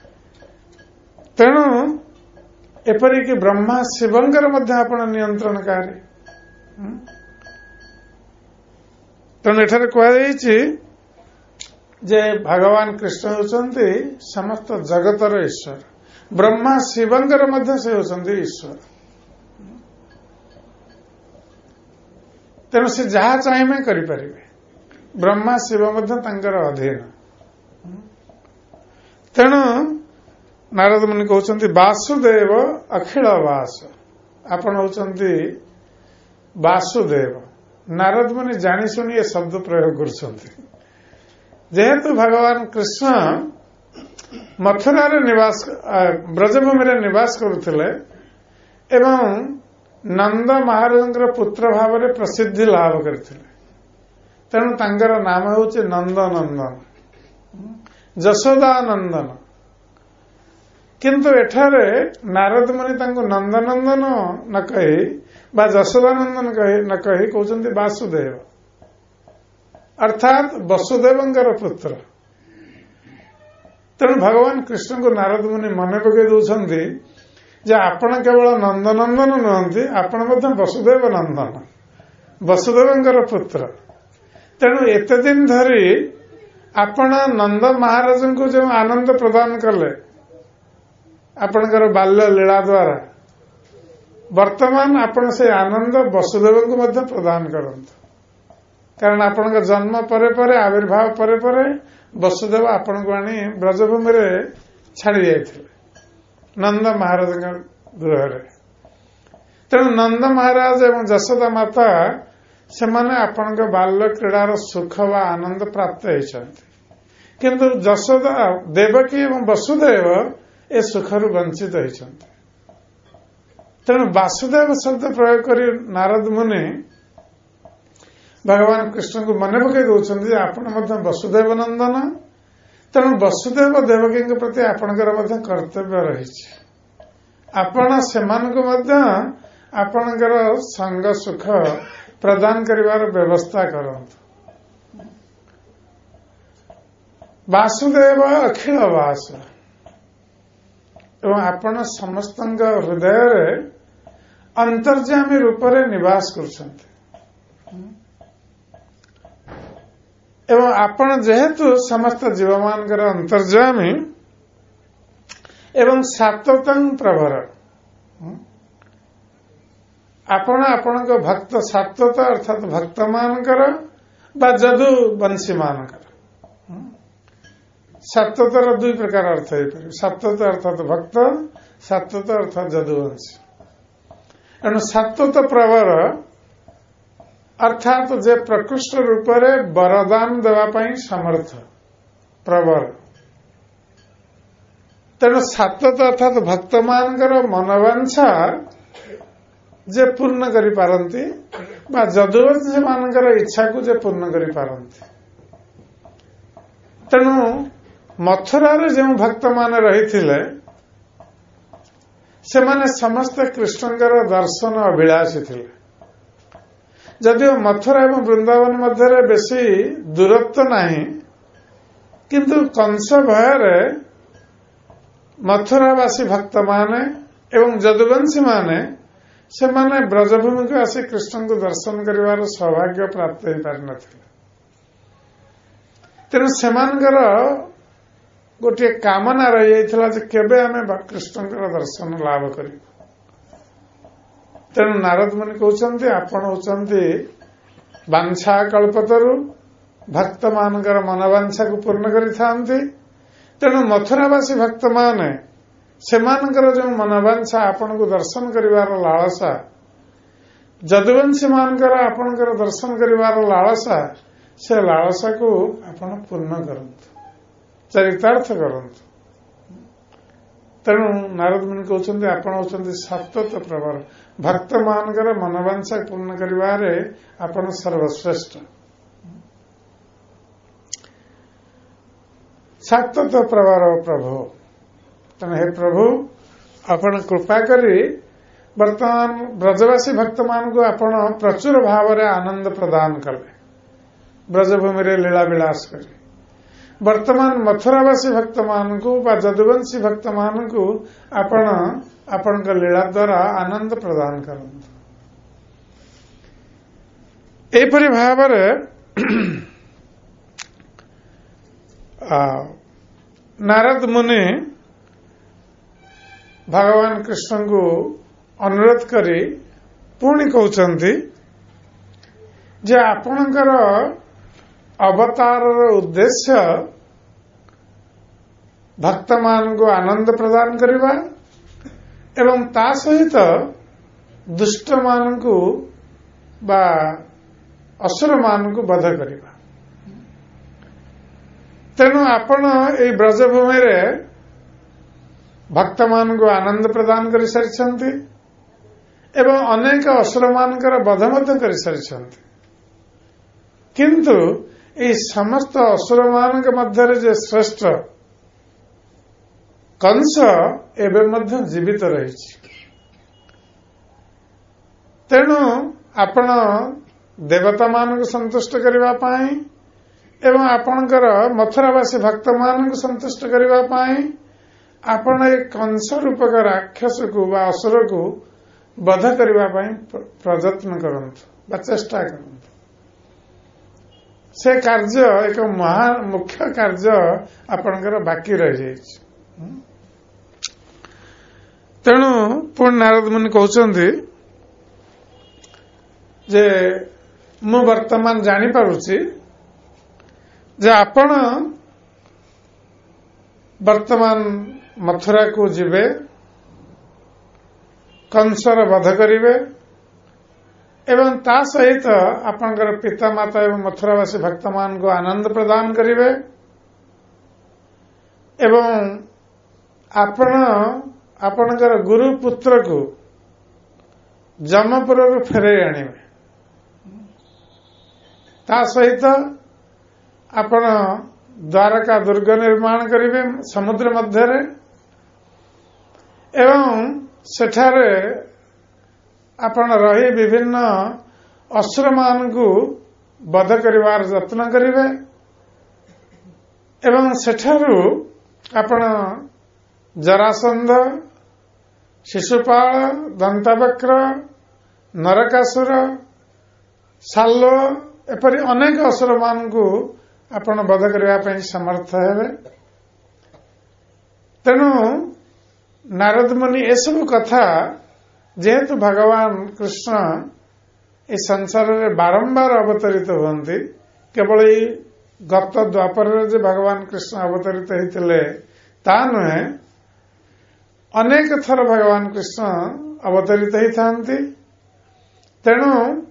[SPEAKER 1] तेणु एपरिक ब्रह्मा शिवंकर आपण नियंत्रणकारी। तेणु एठारे कहुछि जे भगवान कृष्ण होचंती समस्त जगतर ईश्वर, ब्रह्मा शिवंकर से होचंती ईश्वर। तेणु से जहाँ चाहिए करें ब्रह्मा शिव तांकर अधीन। तेणु नारद मुनि कहते वासुदेव अखिल वास आपण होचंती वासुदेव नारद मुनि जानी शुणी ये शब्द प्रयोग कर जेहेतु भगवान कृष्ण मथुरा निवास ब्रजभूमि निवास करुले एवं नंद महाराज पुत्र भाव में प्रसिद्धि लाभ करते तेणु तांकर नाम हूँ नंद नंदन जशोदा नंदन किंतु एठारे नारद मुनि तांको नंद नंदन न कही बा जशोदा नंदन न कही कहते वासुदेव अर्थात वसुदेवंकर पुत्र तेणु भगवान कृष्ण को नारद मुनि मन पकई दौरान जे आपण केवल नंदनंदन नुहति आपण वसुदेव नंदन वसुदेवंकर पुत्र तेणु एते दिन धरी आपण नंद महाराज को जो आनंद प्रदान कले आपणकर बाल्य लीला द्वारा वर्तमान आपण से आनंद वसुदेव को मध्य प्रदान करंतु कारण आपण जन्म परे परे आविर्भाव परे परे वसुदेव आपण को आनी ब्रजभूमि छाड़ी जाइथिले नंद महाराज गृह तेणु नंद महाराज एवं जशोदा माता से माने आपण बाल्य क्रीडार सुख व आनंद प्राप्त होती किंतु जशोदा देवकी एवं वसुदेव ए सुखर वंचित होती तेणु वासुदेव शब्द प्रयोग कर नारद मुनि भगवान कृष्ण को मन पकई दौरान आपण वसुदेव नंदन तेणु वसुदेव देवकी प्रति आपणकर कर्तव्य रही आपण से आपणकर संग सुख प्रदान करिवार व्यवस्था करंतु वासुदेव अखिल वास एवं आपण समस्त हृदय अंतर्जामी रूप से निवास करछन्ते एवं आपण जेहेतु समस्त जीव मानकर अंतर्जामी एवं सात्वतं प्रभर आपण आपण भक्त सात्वत अर्थात भक्त मानकर बा जदु वंशी मानकर सात्वतर दुई प्रकार अर्थ है सात्वत अर्थात भक्त सात्वत अर्थात जदुवंशी एणु सात्वत प्रवर अर्थात जे प्रकृष्ट रूप से वरदान देवाई समर्थ प्रवर तेणु सात्वत अर्थात भक्त मानकर मनोवांछा जे पूर्ण करि पारंती बा जदुवंशी मानकर इच्छा को जे पूर्ण करि पारंती तेणु मथुरा जो भक्त मान रही से समस्त कृष्णकर दर्शन अभिलाषी थिले जदिव मथुरा एवं वृंदावन मध्य बेसी दूरत्व नहीं किंतु कंस भय मथुरावासी भक्त माने एवं जदुवंशी माने से माने ब्रजभूमि को आसी कृष्ण को दर्शन करिवार सौभाग्य प्राप्त हो पारि नथिले तेणु सेमानकर गोटे कामना रही जाइथिला जे केबे आमे कृष्णकर दर्शन लाभ करिबु तेणु नारद मुनि कहते आपण होचंती वांछा कल्पतरु भक्त मानकर मनोवांछा को पूर्ण करिथांती तेणु मथुरावासी भक्त माने सेमानकर जो मनोवांछा आपण को दर्शन करिवार लालसा जदुवंशी मानकर आपणकर दर्शन करिवार लालसा से लालसा को आपण पूर्ण करंतु चरितार्थ करंतु तेणु नारद मुनि कहते आपण होचंती सात्वत प्रवर भक्त मानकर मनोवांछा पूर्ण करिवारे आपण सर्वश्रेष्ठ सात्वत प्रवर प्रभु तेणु हे प्रभु आपण कृपा करी वर्तमान ब्रजवासी भक्त मान को आपण प्रचुर भाव में आनंद प्रदान कले ब्रजभूमि लीला विलास करी वर्तमान मथुरावासी भक्त मान को जदुवंशी भक्त मान को आपण लीला द्वारा आनंद प्रदान करंतु एपरि भाव नारद मुनि भगवान कृष्ण को अनुरोध करी पुणी कहते जे आपणकर अवतार उद्देश्य भक्त मान को आनंद प्रदान करवा एवं ता सहित दुष्ट मान को बा असुर मान को बध करवा। तेणु आपण एई ब्रजभूमि रे भक्त मान को आनंद प्रदान कर सारी एवं अनेक असुर मानकर बध मध्य कर सारी, किंतु ये समस्त असुर मान मध्य जे श्रेष्ठ कंस एवं मध्य जीवित रही। तेणु आपण देवता मान को संतुष्ट करने एवं आपणकर मथुरावासी भक्त मान को संतुष्ट करने आपण एक कंस रूपक राक्षस को बा असुर को बध करने प्रयत्न करंतु, चेष्टा करंतु। से कार्य एक मुख्य कार्य आपणकर बाकी रही जाइए। तेणु पुणी नारद मुनि कहते जे मु वर्तमान जानी पारुछि जे आपण वर्तमान मथुरा को जीवे, कंसर वध करिवे एवं ता सहित आपणकर पिता माता एवं मथुरावासी भक्त मान को आनंद प्रदान करिवे एवं आपणकर गुरु पुत्र को जमपुर को फेरे आनिवे। ता सहित आपण द्वारका दुर्ग निर्माण करिवे समुद्र मध्य एवं सेठारे आपण रही विभिन्न असुर मान को बध करिवार यत्न करिवे एवं सेठारु आपण जरासंध, शिशुपाल, दंतवक्र, नरकासुर, साल्व एपरि अनेक असुर मान को आपण बध करने समर्थ हेबे। तेणु नारद मुनि ए सब कथा जेहेतु भगवान कृष्ण ए संसार में बारंबार अवतरित होती, केवल गत द्वापर जो भगवान कृष्ण अवतरित होते ता नुहे, अनेक थर भगवान कृष्ण अवतरित होती। तेणु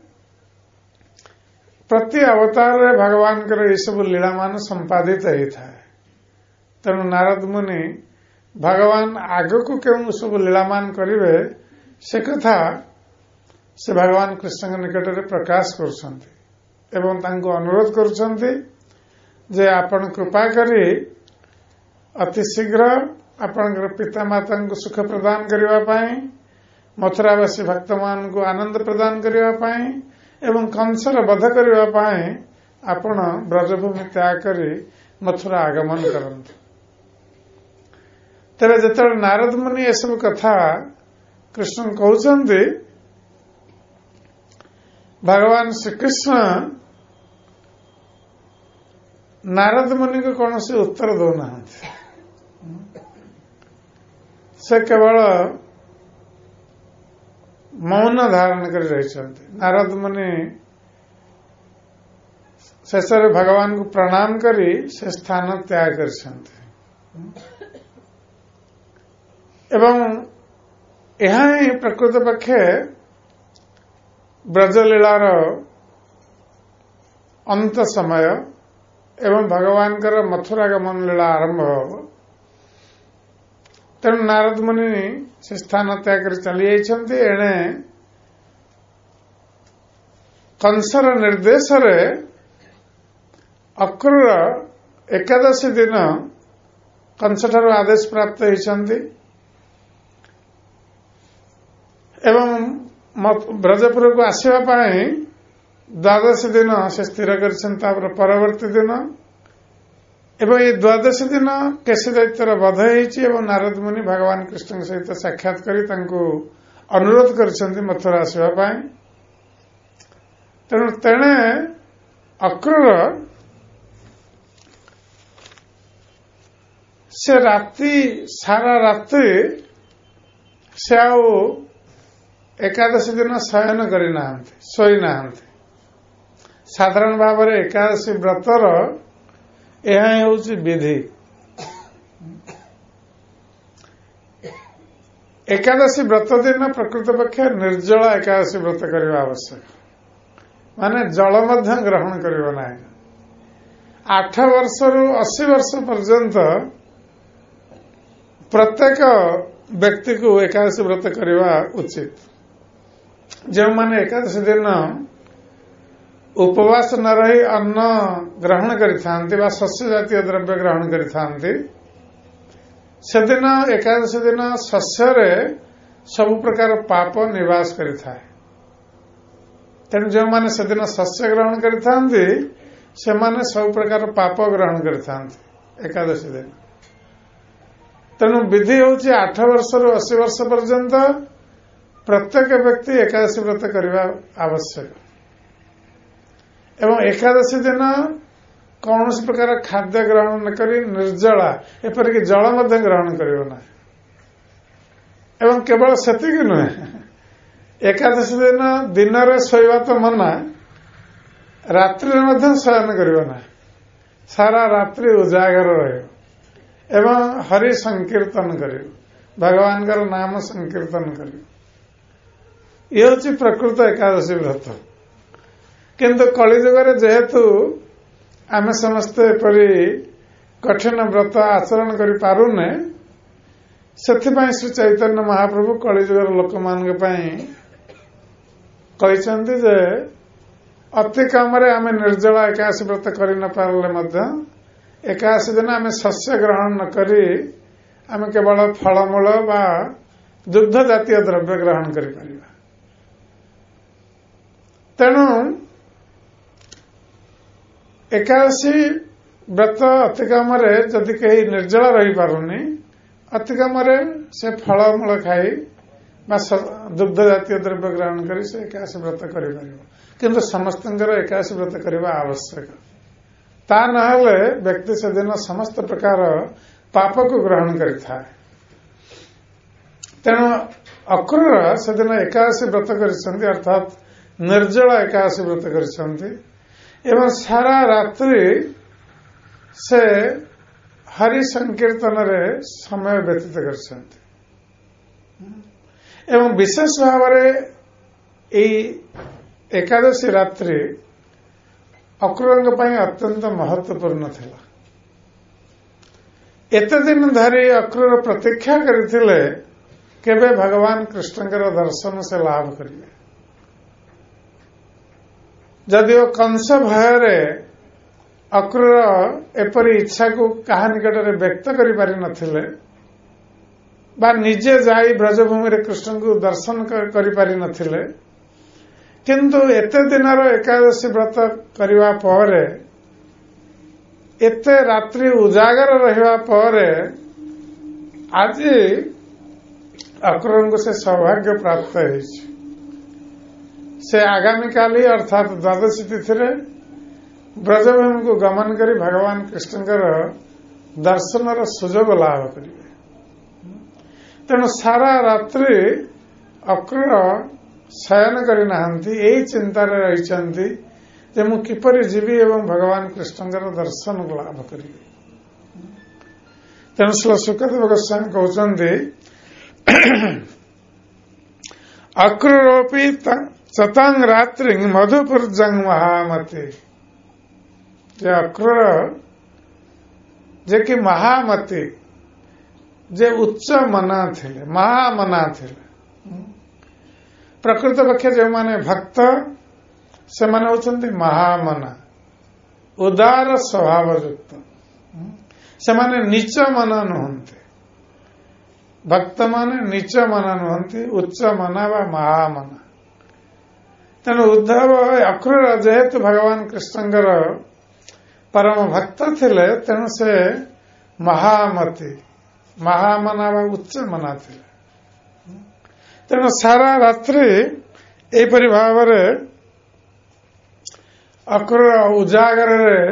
[SPEAKER 1] प्रति अवतार भगवान ये सब लीला मान संपादित होता है। तेणु नारद मुनि भगवान आग को क्यों सब लीलामान करेंगे से कथा से भगवान कृष्ण के निकट में प्रकाश कर अनुरोध कर आपण कृपा करी अति शीघ्र आपण पिता माता को सुख प्रदान करने, मथुरावासी भक्त मान को आनंद प्रदान करने एवं कंसर वध करने आपण ब्रजभूमि त्याग करी मथुरा आगमन करंतु। तेरे जिते नारद मुनि ये सब कथा कृष्ण कहते, भगवान श्रीकृष्ण नारद मुनि को कौन से उत्तर दौना, से केवल मौन धारण कर रही। नारद मुनि शेष भगवान को प्रणाम करी से स्थान त्याग कर एवं यह ही प्रकृत पक्षे ब्रजलीलार अंत समय एवं भगवान मथुरा गमन लीला आरंभ हो। तेणु नारद मुनि से स्थान त्याग कर चली जाइछन्ति। एणे कंसर निर्देश रे अक्रूर एकादशी दिन कंस ठारू आदेश प्राप्त होइछन्ति एवं ब्रजपुर को आसवा द्वादशी दिन से स्थिर कर परवर्ती दिन एवं ये द्वादशी दिन केशी दैत्यर वध हो नारद मुनि भगवान कृष्ण सहित साक्षात करी अनुरोध कर मथुरा आसवा। तेणु तेणे अक्रूर से राति सारा राति से एकादशी दिन शयन करना शोई ना। साधारण भाव में एकादशी व्रतर यह हूँ विधि। एकादशी व्रत दिन प्रकृत पक्ष निर्जला एकादशी व्रत करने आवश्यक, माने जल मध्य ग्रहण करिव नाही। 8 वर्षरू 80 वर्ष पर्यंत प्रत्येक व्यक्ति को एकादशी व्रत करवा उचित। जो माने एकादशी दिन उपवास न रही अन्न ग्रहण करिथांती बा शस्य जातीय द्रव्य ग्रहण करिथांती सेदिन एकादशी दिन शस्यरे सब प्रकार पाप निवास करिथाए। तेणु जो माने सेदिन शस्य ग्रहण करिथांती से माने सब प्रकार पाप ग्रहण करिथांती एकादशी दिन। तेणु विधि होची 8 वर्षरू 80 वर्ष पर्यंत प्रत्येक व्यक्ति एकादशी व्रत करवा आवश्यक। एवं एकादशी दिन कौन प्रकार खाद्य ग्रहण न करी निर्जला एपरिक जल मध्य ग्रहण करियो ना। एवं केवल सेतिक नुहे, एकादशी दिन दिन रे सोइबा तो मना, रात्रि मध्य शयन करियो ना। सारा रात्रि उजागर रहियो एवं हरि संकीर्तन करियो, भगवान का नाम संकीर्तन करियो। ये होची प्रकृत एकादशी व्रत। किंतु कलिजुग जेहेतु आम समस्ते एपरी कठिन व्रत आचरण करि पारुने, सेथिपाई श्री चैतन्य महाप्रभु कलिजुगर लोक मान कहते जे अति कम आम निर्जला एकादशी व्रत कर न पारे मध्य एकादशी दिन आम शस्य ग्रहण न करी आम केवल फलमूल बा दुग्ध जातीय द्रव्य ग्रहण करि परिबा। तेणु एकादशी व्रत अति कम जदि कहीं निर्जला रही पारुनी, अति कम से फलमूल खाई बा दुग्ध जातीय द्रव्य ग्रहण करी से एकादशी व्रत करि परिबो। किंतु समस्त एकादशी व्रत करवा आवश्यक। ता नहले व्यक्ति से दिन समस्त प्रकार पाप को ग्रहण करिथा। तेणु अक्रूर से दिन एकादशी व्रत करिसंती, अर्थात निर्जला एकादशी व्रत करिसंती एवं सारा रात्रि से हरि संकीर्तन रे समय व्यतीत करिसंती। एवं विशेष भाव एकादशी रात्रि अक्रूरଙ୍କ ପାଇଁ अत्यंत महत्वपूर्ण थिला। एते दिन धरी अक्रूर प्रतीक्षा करथिले केबे भगवान कृष्णଙ୍କର दर्शन से लाभ करिवे। जदिओ कंस भୟରେ अक्रूर एपरी इच्छा को कहा निकटरे व्यक्त करि पारि नथिले बा निजे जाई ब्रजभूमि रे कृष्ण को दर्शन करि पारि नथिले, किंतु एते दिनर एकादशी व्रत करवा परे एते रात्रि उजागर रहिबा परे आज अक्रूर को से सौभाग्य प्राप्त होइछि। से आगामी काली अर्थात द्वादशी तिथि रे ब्रजभूमि को गमन करी भगवान कृष्णकर दर्शनर सुजोग लाभ करिवे। तेणु सारा रात्रि अक्रूर शयन करि नाहंती, एई चिंतार रहिचंती जे मु किपरि जीवी एवं भगवान कृष्णकर दर्शन लाभ करिवे। तेणु श्री सुखदेव गोस्वामी कहउचंती अक्रूरोपि चतांग रात्रि मधुपुरजंग महामति। जे अक्रूर जे कि महामति, जे उच्च मना थिले, महामना थिले। प्रकृत पक्ष जो माने भक्त से माने होचंती महामना, उदार स्वभाव युक्त। से माने नीच मना नुहंती। भक्त माने नीच मना नुहंती, उच्च मना वा महामना। तेणु उद्धव अक्रूर जेहेतु भगवान कृष्णଙ୍କର परम भक्त थिले, तेणु से महामति, महामना वा उच्च मना थिले। तेणु सारा रात्रि एपरि भाव अक्रूर उजागर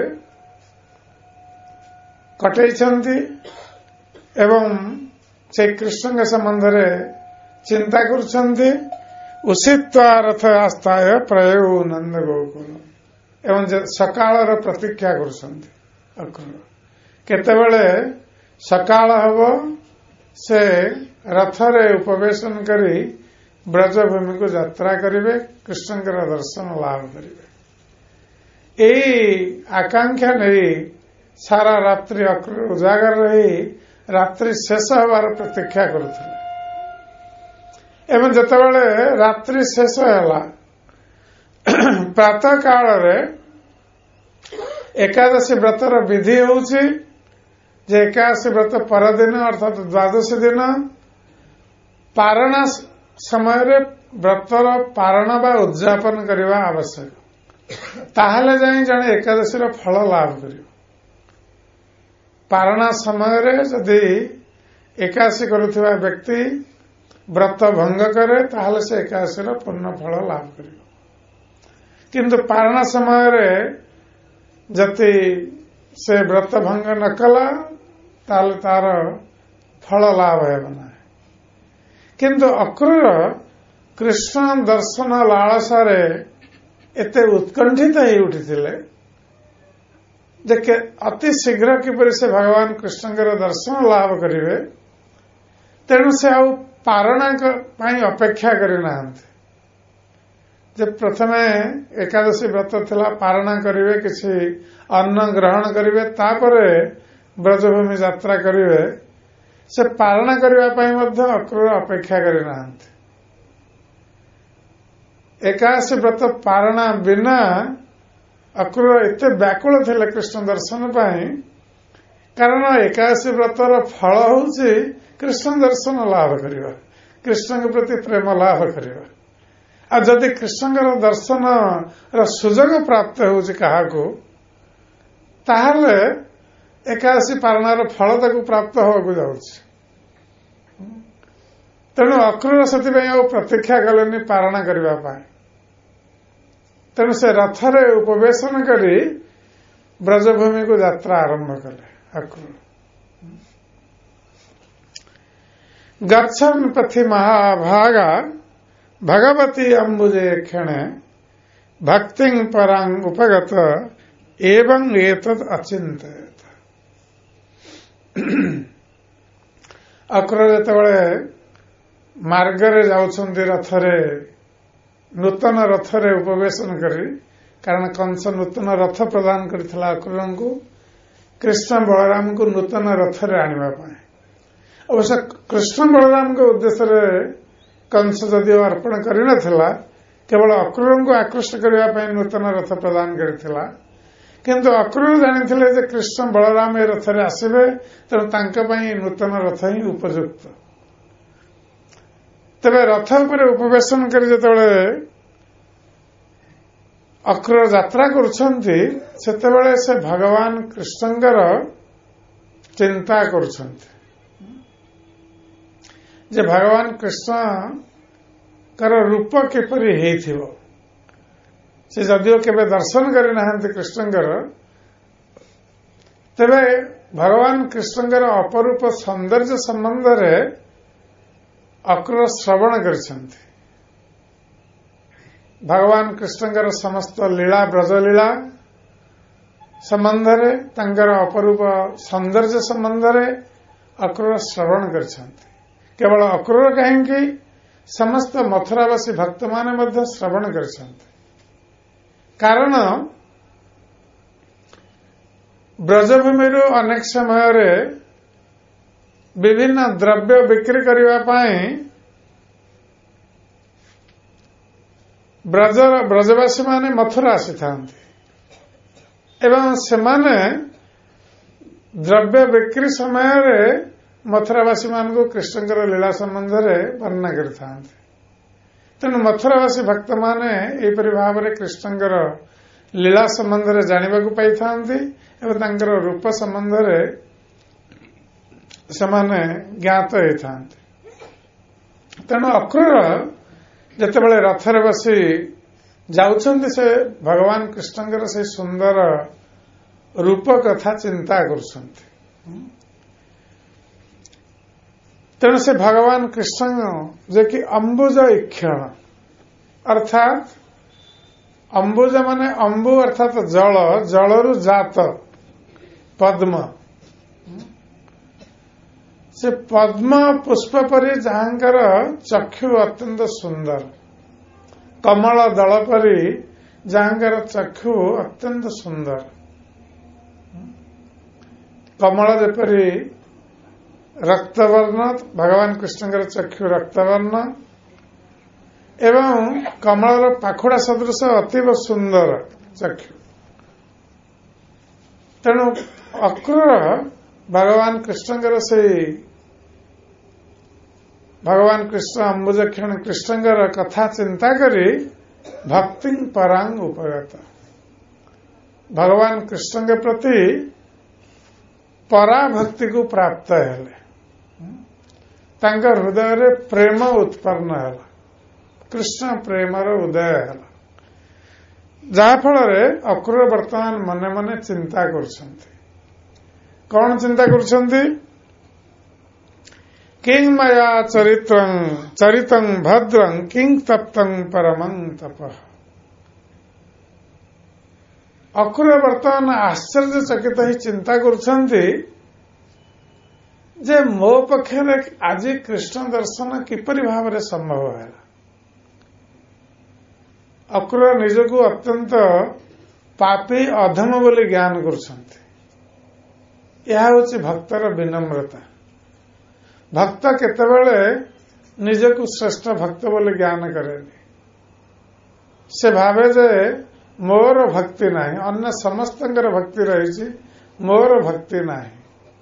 [SPEAKER 1] कटैछंती एवं से कृष्ण के संबंध रे चिंता करुछंती। उषित्वा रथ आस्थाय प्रयोग नंद गोकुल एवं सकाळ प्रतीक्षा करुछंती। अक्रूर केतेबेले सकाळ हबो से रथरे उपवेशन करी ब्रजभूमि को यात्रा करिवे, कृष्णकर दर्शन लाभ करिवे। एई आकांक्षा नहीं सारा रात्रि उजागर रही रात्रि शेष होवार प्रतीक्षा करुथिले एवं जेतेबेले रात्रि शेष होला प्रातः काल रे एकादशी व्रतर विधि होउछि जे एकादशी व्रत परदिन अर्थात द्वादशी दिन पारणा समय रे व्रतर पारण बा उद्यापन करने आवश्यक ताहले जाई जने एकादशी रो फल लाभ करियो पारणा समय रे यदि एकादशी करुथिबा व्यक्ति व्रत भंग करे ताहले से एकादशी रो पूर्ण फल लाभ करियो किंतु पारणा समय रे जति से व्रत भंग न कला ताहले तार फल लाभ हेबना किंतु अक्रूर कृष्ण दर्शन लालसारे एते उत्कंठित हो उठिथिले जे अति शीघ्र किपरि से भगवान कृष्णकर दर्शन लाभ करिवे तेणु से आउ पारणा अपेक्षा करना जे प्रथमे एकादशी व्रत थिला पारणा करिवे किछि अन्न ग्रहण करिवे तापरे ब्रजभूमि यात्रा करिवे से पारणा करने अक्रूर अपेक्षा करना एकादशी व्रत पारणा बिना अक्रूर एते व्याकुल थे कृष्ण दर्शन पाई कारण एकादशी व्रतर फल होउछि कृष्ण दर्शन लाभ करवा कृष्ण के प्रति प्रेम लाभ करवा आ जदि कृष्णकर दर्शन सुजोग प्राप्त होउछि काहाकू ताहले एकादशी पारणार फल ताकू प्राप्त होगा जाउछि तेणु अक्रूर से प्रतीक्षा कले पारणा करने तेणु से रथरे उपवेशन करी ब्रजभूमि को यात्रा आरंभ कले अक्रूर गच्छन् पथि महाभागा भगवती अंबुजे क्षणे भक्तिं परां उपगत एवं एतद् अचिंत्यत अक्रूर जेतेबेले मार्गरे जाउछन्ति रथरे नूतन रथरे उपवेशन करी कारण कंस नूतन रथ प्रदान करथिला अक्रूर को कृष्ण बलराम को नूतन रथरे आनिबा पाए अवश्य कृष्ण बलराम के उद्देश्य कंस जदि अर्पण करनथिला केवल अक्रूर को आकृष्ट करबा पई नूतन रथ प्रदान करथिला किंतु अक्रूर जानिथिले जे कृष्ण बलराम ए रथरे आसीबे तेणु तांका पई नूतन रथ ही उपयुक्त तबे रथ उपरे उपवेशन कर जेतेबेले अक्रूर यात्रा करुछन्ति सेतेबेले से भगवान कृष्णଙ୍କର चिंता करुछन्ति जे भगवान कृष्णଙ୍କର रूप किपरि हेइथिबो से जदियो केबे दर्शन करि नाहंति कृष्णଙ୍କର तबे भगवान कृष्णଙ୍କର अपरूप सौंदर्य संबंध रे अक्रूर श्रवण करिसंति भगवान कृष्णଙ୍କର समस्त लीला ब्रजलीला संबंध रे तांकर अपरूप सौंदर्य संबंध रे अक्रूर श्रवण करिसंति केवल अक्रूर कहीं समस्त मथुरावासी भक्त माने मध्य श्रवण करिसंति कारण ब्रजभूमि अनेक समय रे विभिन्न द्रव्य बिक्री करने ब्रजवासी माने मथुरा आसी एवं सेमाने द्रव्य बिक्री समय रे मथुरावासी मान को कृष्णकर लीला संबंध रे वर्णना करते तेणु मथुरावासी भक्त माने एपरि भाव में कृष्णकर लीला संबंध रे जानिबा को पाई थांती एवं तांकर रूप संबंध रे समाने ज्ञात होता तेणु अक्रूर जेतेबेले रथरे बसी जाउछन्ति से भगवान कृष्णଙ୍କର से सुंदर रूप कथा चिंता करुछन्ति तेणु से भगवान कृष्ण जे कि अंबुज इक्षण अर्थात अंबुज माने अंबु अर्थात जल जलरु जात पद्म से पद्म पुष्प परी जहांकर चक्षु अत्यंत सुंदर कमल दल परी ଯାହାଙ୍କର ଚକ୍ଷୁ ଅତ୍ୟନ୍ତ ସୁନ୍ଦର, କମଳ ଯେପରି ରକ୍ତବର୍ଣ୍ଣ, ଭଗବାନ କୃଷ୍ଣଙ୍କର ଚକ୍ଷୁ ରକ୍ତବର୍ଣ୍ଣ ଏବଂ କମଳର ପାଖୁଡା ସଦୃଶ ଅତୀବ ସୁନ୍ଦର ଚକ୍ଷୁ। ତେଣୁ ଅକ୍ରୂର ଭଗବାନ କୃଷ୍ଣଙ୍କର ସେଇ ଭଗବାନ କୃଷ୍ଣ ଅମ୍ବୁଜକ୍ଷଣ କୃଷ୍ଣଙ୍କର କଥା ଚିନ୍ତା କରି ଭକ୍ତି ପରାଙ୍ଗ ଉପଗତ, ଭଗବାନ କୃଷ୍ଣଙ୍କ ପ୍ରତି ପରାଭକ୍ତିକୁ ପ୍ରାପ୍ତ ହେଲେ, ତାଙ୍କ ହୃଦୟରେ ପ୍ରେମ ଉତ୍ପନ୍ନ ହେଲା, କୃଷ୍ଣ ପ୍ରେମର ଉଦୟ ହେଲା, ଯାହାଫଳରେ ଅକ୍ରୂର ବର୍ତ୍ତମାନ ମନେ ମନେ ଚିନ୍ତା କରୁଛନ୍ତି। କଣ ଚିନ୍ତା କରୁଛନ୍ତି? କିଂ ମୟା ଚରିତଂ ଭଦ୍ରଂ କିଂ ତପ୍ତଂ ପରମଂ ତପଃ। ଅକ୍ରୂର ବର୍ତ୍ତମାନ ଆଶ୍ଚର୍ଯ୍ୟଚକିତ ହୋଇ ଚିନ୍ତା କରୁଛନ୍ତି ଯେ ମୋ ପକ୍ଷରେ ଆଜି କୃଷ୍ଣ ଦର୍ଶନ କିପରି ଭାବରେ ସମ୍ଭବ ହେଲା। ଅକ୍ରୂର ନିଜକୁ ଅତ୍ୟନ୍ତ ପାପୀ ଅଧମ ବୋଲି ଜ୍ଞାନ କରୁଛନ୍ତି। ଏହା ହେଉଛି ଭକ୍ତର ବିନମ୍ରତା। ଭକ୍ତ କେତେବେଳେ ନିଜକୁ ଶ୍ରେଷ୍ଠ ଭକ୍ତ ବୋଲି ଜ୍ଞାନ କରେନି। ସେ ଭାବେ ଯେ ମୋର ଭକ୍ତି ନାହିଁ, ଅନ୍ୟ ସମସ୍ତଙ୍କର ଭକ୍ତି ରହିଛି, ମୋର ଭକ୍ତି ନାହିଁ।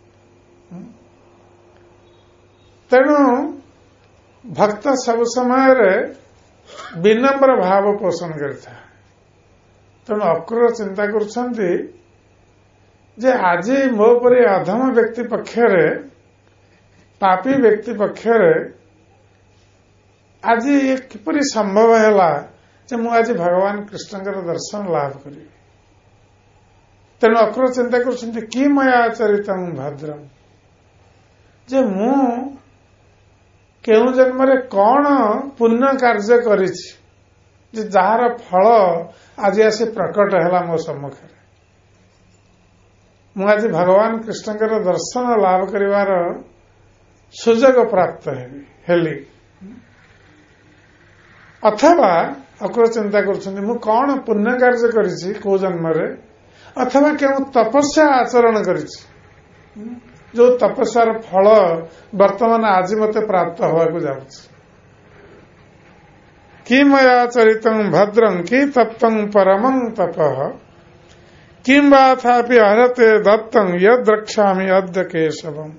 [SPEAKER 1] ତେଣୁ ଭକ୍ତ ସବୁ ସମୟରେ ବିନମ୍ର ଭାବ ପୋଷଣ କରିଥାଏ। ତେଣୁ ଅକ୍ରୂର ଚିନ୍ତା କରୁଛନ୍ତି ଯେ ଆଜି ମୋ ପରି ଅଧମ ବ୍ୟକ୍ତି ପକ୍ଷରେ, ପାପୀ ବ୍ୟକ୍ତି ପକ୍ଷରେ ଆଜି କିପରି ସମ୍ଭବ ହେଲା ଯେ ମୁଁ ଆଜି ଭଗବାନ କୃଷ୍ଣଙ୍କର ଦର୍ଶନ ଲାଭ କରିବି। ତେଣୁ ଅକ୍ରୂର ଚିନ୍ତା କରୁଛନ୍ତି କି ମୟା ଚରିତଂ ଭଦ୍ରଂ, ଯେ ମୁଁ କେଉଁ ଜନ୍ମରେ କଣ ପୁଣ୍ୟ କାର୍ଯ୍ୟ କରିଛି ଯେ ଯାହାର ଫଳ ଆଜି ଆସି ପ୍ରକଟ ହେଲା ମୋ ସମ୍ମୁଖରେ। ମୁଁ ଆଜି ଭଗବାନ କୃଷ୍ଣଙ୍କର ଦର୍ଶନ ଲାଭ କରିବାର ସୁଯୋଗ ପ୍ରାପ୍ତ ହେଲି। ଅଥବା ଅକ୍ରୂର ଚିନ୍ତା କରୁଛନ୍ତି ମୁଁ କଣ ପୁଣ୍ୟ କାର୍ଯ୍ୟ କରିଛି କୋଉ ଜନ୍ମରେ, ଅଥବା କେଉଁ ତପସ୍ୟା ଆଚରଣ କରିଛି ଯୋଉ ତପସ୍ୟାର ଫଳ ବର୍ତ୍ତମାନ ଆଜି ମତେ ପ୍ରାପ୍ତ ହେବାକୁ ଯାଉଛି। କି ମୟା ଚରିତଂ ଭଦ୍ରଂ କି ତପ୍ତଂ ପରମଂ ତପଃ କିମ୍ବା ଥାପି ହରତେ ଦତ୍ତଂ ୟଦ୍ରକ୍ଷ୍ୟାମି ଅଦ୍ୟ କେଶବମ୍।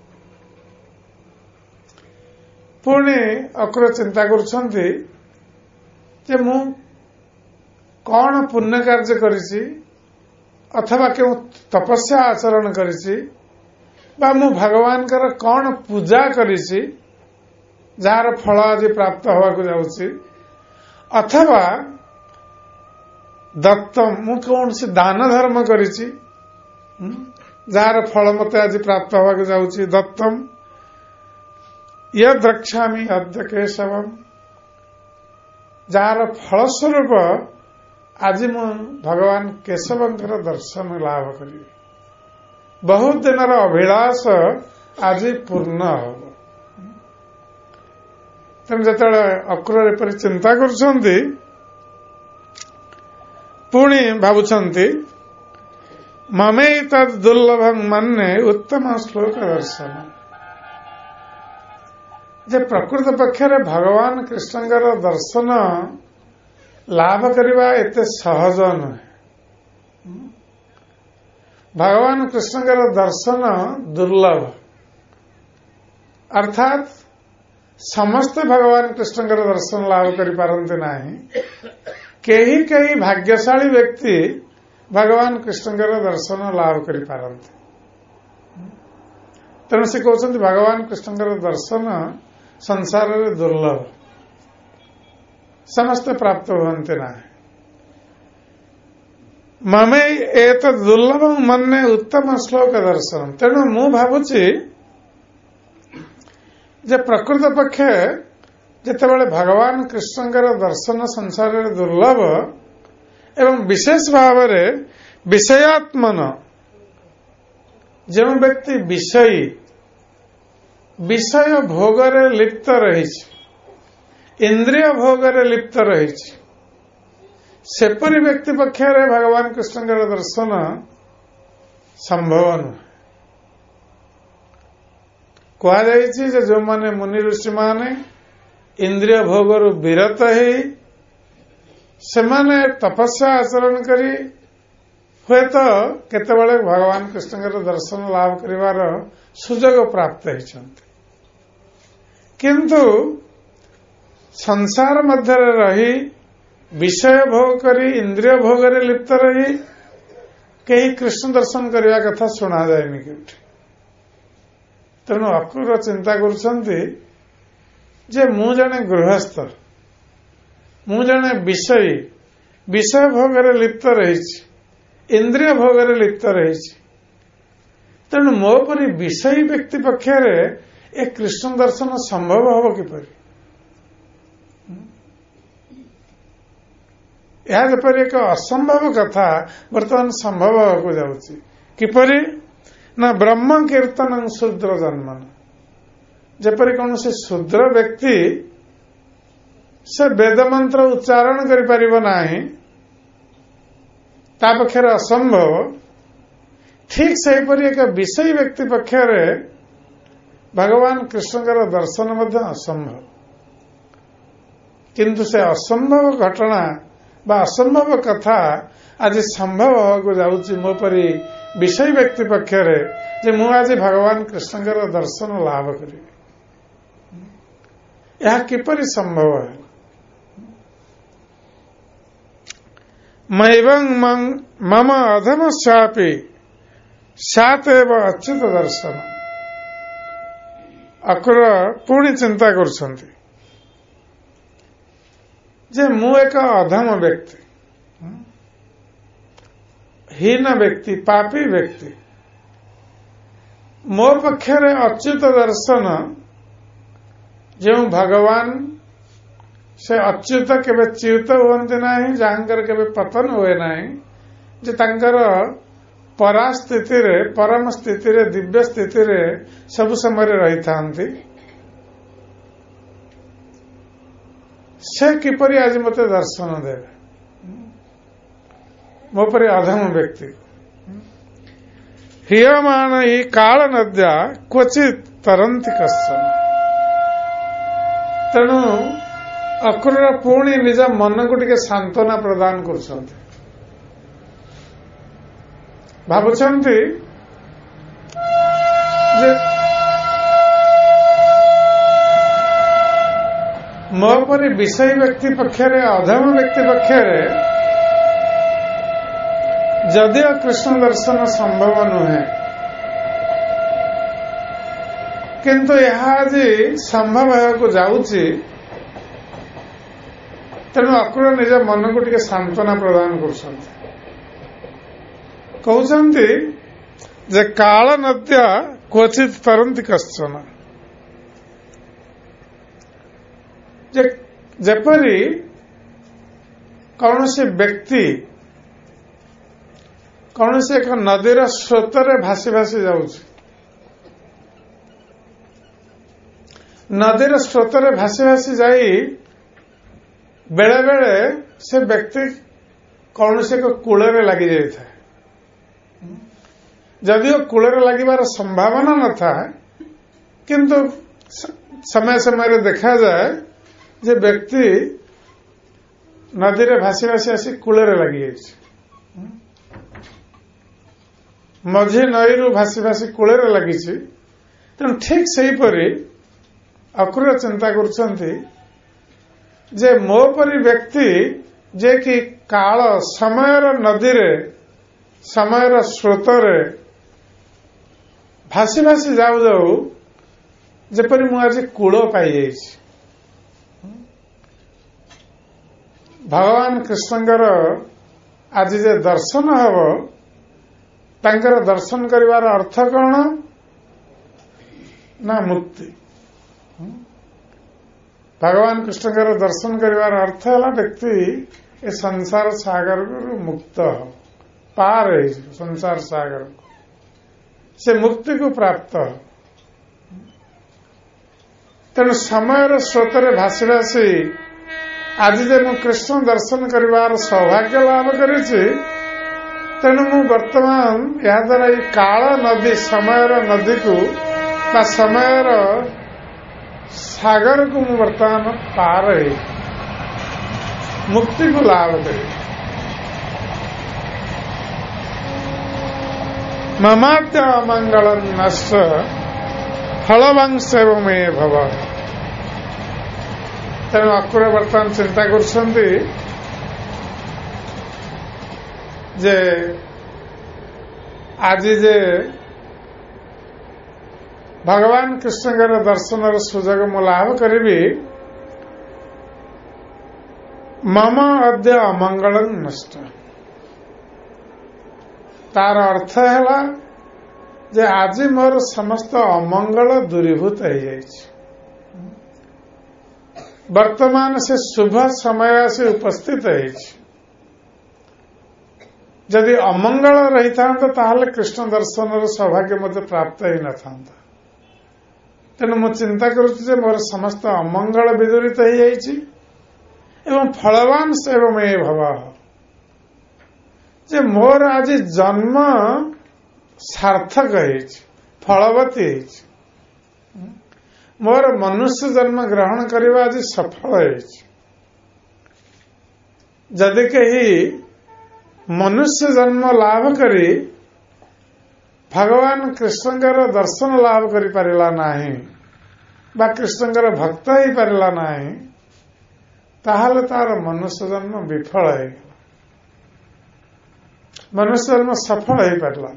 [SPEAKER 1] ପୁଣି ଅକ୍ରୂର ଚିନ୍ତା କରୁଛନ୍ତି ଯେ ମୁଁ କଣ ପୁଣ୍ୟ କାର୍ଯ୍ୟ କରିଛି ଅଥବା କେଉଁ ତପସ୍ୟା ଆଚରଣ କରିଛି ବା ମୁଁ ଭଗବାନଙ୍କର କଣ ପୂଜା କରିଛି ଯାହାର ଫଳ ଆଜି ପ୍ରାପ୍ତ ହେବାକୁ ଯାଉଛି, ଅଥବା ଦତ୍ତ ମୁଁ କୌଣସି ଦାନ ଧର୍ମ କରିଛି ଯାହାର ଫଳ ମତେ ଆଜି ପ୍ରାପ୍ତ ହେବାକୁ ଯାଉଛି। ଦତ୍ତମ୍ ୟଦ୍ରକ୍ଷ୍ୟାମି ଅଦ୍ୟ କେଶବମ୍, ଯାହାର ଫଳସ୍ୱରୂପ ଆଜି ମୁଁ ଭଗବାନ କେଶବଙ୍କର ଦର୍ଶନ ଲାଭ କରିବି। ବହୁତ ଦିନର ଅଭିଳାଷ ଆଜି ପୂର୍ଣ୍ଣ ହେବ। ତେଣୁ ଯେତେବେଳେ ଅକ୍ରୂର ଏପରି ଚିନ୍ତା କରୁଛନ୍ତି, ପୁଣି ଭାବୁଛନ୍ତି ମମୈତଦ୍ ଦୁର୍ଲଭଂ ମନ୍ୟେ ଉତ୍ତମ ଶ୍ଲୋକ ଦର୍ଶନ, ଯେ ପ୍ରକୃତ ପକ୍ଷରେ ଭଗବାନ କୃଷ୍ଣଙ୍କର ଦର୍ଶନ ଲାଭ କରିବା ଏତେ ସହଜ ନୁହେଁ। ଭଗବାନ କୃଷ୍ଣଙ୍କର ଦର୍ଶନ ଦୁର୍ଲଭ, ଅର୍ଥାତ୍ ସମସ୍ତେ ଭଗବାନ କୃଷ୍ଣଙ୍କର ଦର୍ଶନ ଲାଭ କରିପାରନ୍ତି ନାହିଁ। କେହି କେହି ଭାଗ୍ୟଶାଳୀ ବ୍ୟକ୍ତି ଭଗବାନ କୃଷ୍ଣଙ୍କର ଦର୍ଶନ ଲାଭ କରିପାରନ୍ତି। ତେଣୁ ସେ କହୁଛନ୍ତି ଭଗବାନ କୃଷ୍ଣଙ୍କର ଦର୍ଶନ ସଂସାରରେ ଦୁର୍ଲଭ, ସମସ୍ତେ ପ୍ରାପ୍ତ ହୁଅନ୍ତି ନାହିଁ। ମମେ ଏତଦ୍ ଦୁର୍ଲଭଂ ମନ୍ୟେ ଉତ୍ତମ ଶ୍ଲୋକ ଦର୍ଶନ। ତେଣୁ ମୁଁ ଭାବୁଛି ଯେ ପ୍ରକୃତ ପକ୍ଷେ ଯେତେବେଳେ ଭଗବାନ କୃଷ୍ଣଙ୍କର ଦର୍ଶନ ସଂସାରରେ ଦୁର୍ଲଭ ଏବଂ ବିଶେଷ ଭାବରେ ବିଷୟାତ୍ମନ, ଯେଉଁ ବ୍ୟକ୍ତି ବିଷୟ ଭୋଗରେ ଲିପ୍ତ ରହିଛି, ଇନ୍ଦ୍ରିୟ ଭୋଗରେ ଲିପ୍ତ ରହିଛି, सेपरी व्यक्ति पक्षर भगवान कृष्ण दर्शन संभव नुहे। कहुई जो माने मुनि ऋषि माने इंद्रिय भोगर विरत ही सेमाने तपस्या आचरण करी हुए तो केतेबेले भगवान कृष्ण दर्शन लाभ करिवार सुजोग प्राप्त होइछन्ति, किंतु संसार मध्य रही विषय भोग करी इंद्रिय भोग लिप्त रही कहीं कृष्ण दर्शन करने कथा शुणा जाए कि तेणु अक्रूर चिंता करुछन्ति जे मु जने गृहस्थ, मु जने विषय भोग लिप्त रही, इंद्रिय भोग लिप्त रही, तेणु मो परी विषयी व्यक्ति पक्षर ए कृष्ण दर्शन संभव हम किपरि? यह जपरि एक असंभव कथा वर्तमान संभव होगा जाउछि। किपरि ना ब्रह्म कीर्तन शूद्र जन्मन, जपरि कौन से शूद्र व्यक्ति से वेद मंत्र उच्चारण करि परिबो नाही, ता पक्षर असंभव, ठीक सेहीपरि एक विषयी व्यक्ति पक्षर भगवान कृष्णकर दर्शन मध्य असंभव, किंतु से असंभव घटना बा असंभव कथा आज संभव होगा जाउछि मो परी विषय व्यक्ति पक्षर जे मु आज भगवान कृष्णकर दर्शन लाभ करी। यह किपरि संभव है? मैवं मम अधमस्यापि सातेव अच्युत दर्शन। अक्रूर पुणी चिंता करुछन्ति जे मु एक अधम व्यक्ति, हीन व्यक्ति, पापी व्यक्ति, मो पक्षरे अच्युत दर्शन जो भगवान से अच्युत केबे च्युत हुअन्ति नाही, जहाँकर केबे पतन हुए नाही, जे तांकर परास्थिति रे परम स्थिति रे दिव्य स्थिति रे सब समय रही थांती, से किपरि आज मते दर्शन देवे? मो परी अधम व्यक्ति ह्रियमाण ही काल नद्या क्वचित तरंती कश्चन। तेणु अक्रूर पुणी निज मन को टिके सांत्वना प्रदान करुछन्ति। भाबुछन्ति जे मो परी विषय व्यक्ति पक्षरे अधम व्यक्ति पक्षरे जदिओ कृष्ण दर्शन संभव नुहे, किंतु यह आज संभव होगा जाउछि। तेणु अक्रूर निज मन को टिके सांत्वना प्रदान करुछन्ति, कहउछन्ति जे काल नद्या क्वचित तरंती कश्चन। जेपरी कौन से व्यक्ति कौन से एक नदीर स्रोतर भासी भासी जाउछि, नदीर स्रोतर भासी भासी जाई बेले बेले से व्यक्ति कौन से एक कूଳରେ लगी जाई था, जदिओ कूଳରେ लागिबार संभावना न था, किंतु समय समय देखा जाए जे व्यक्ति नदी रे भासी भासी आसी कूଳରେ लगी जाइछि, मझी नईरू भासी भासी कूଳରେ लगिछि। तेणु ठीक सेहीपरि अक्रूर चिंता करुछन्ति जे मो परी व्यक्ति जे कि काल समयर नदी रे समयर स्रोतरे भासी भासी जाऊ जाऊ जेपरि मु आज कूल पाई जाइछि। भगवान कृष्णकर आज जे दर्शन हब, तांकर दर्शन करिवार अर्थ कौन ना मुक्ति। भगवान कृष्णकर दर्शन करिवार अर्थ है व्यक्ति ए संसार सागर मुक्त हो, पार है संसार सागर को, से मुक्ति को प्राप्त हो। तेणु समय स्रोत भासी भासी आज जे मु कृष्ण दर्शन करिवार सौभाग्य लाभ करिछि तेणु मु वर्तमान या द्वारा ये काल नदी समयर नदी को बा समयर सागर को मु वर्तमान पार है मुक्ति को लाभ करे ममाद्य मंगल नष्ट फलवंश में भव। तेणु अक्रूर वर्तमान चिंता करुछंती जे आज जे भगवान कृष्ण दर्शन सुजोग मु लाभ करी मम अद्य अमंगल नष्ट। तार अर्थ है जे आज मोर समस्त अमंगल दूरीभूत हो जाए। वर्तमान से शुभ समय से उपस्थित है। जदि अमंगल रही था ताहले कृष्ण दर्शन सौभाग्य मध्य प्राप्त ही न था। तेणु मु चिंता करुच्ची मोर समस्त अमंगल विदूरित हो जाए एवं फलवान एवं ए भव जे मोर आज जन्म सार्थक है फलवती है। मोर मनुष्य जन्म ग्रहण करने आज सफल है। जदि कहीं मनुष्य जन्म लाभ करी भगवान कृष्णकर दर्शन लाभ करि पारिला नाही बा कृष्णकर भक्त ही पारिला नाही ताहले तार मनुष्य जन्म विफल है। मनुष्य जन्म सफल हो पारिला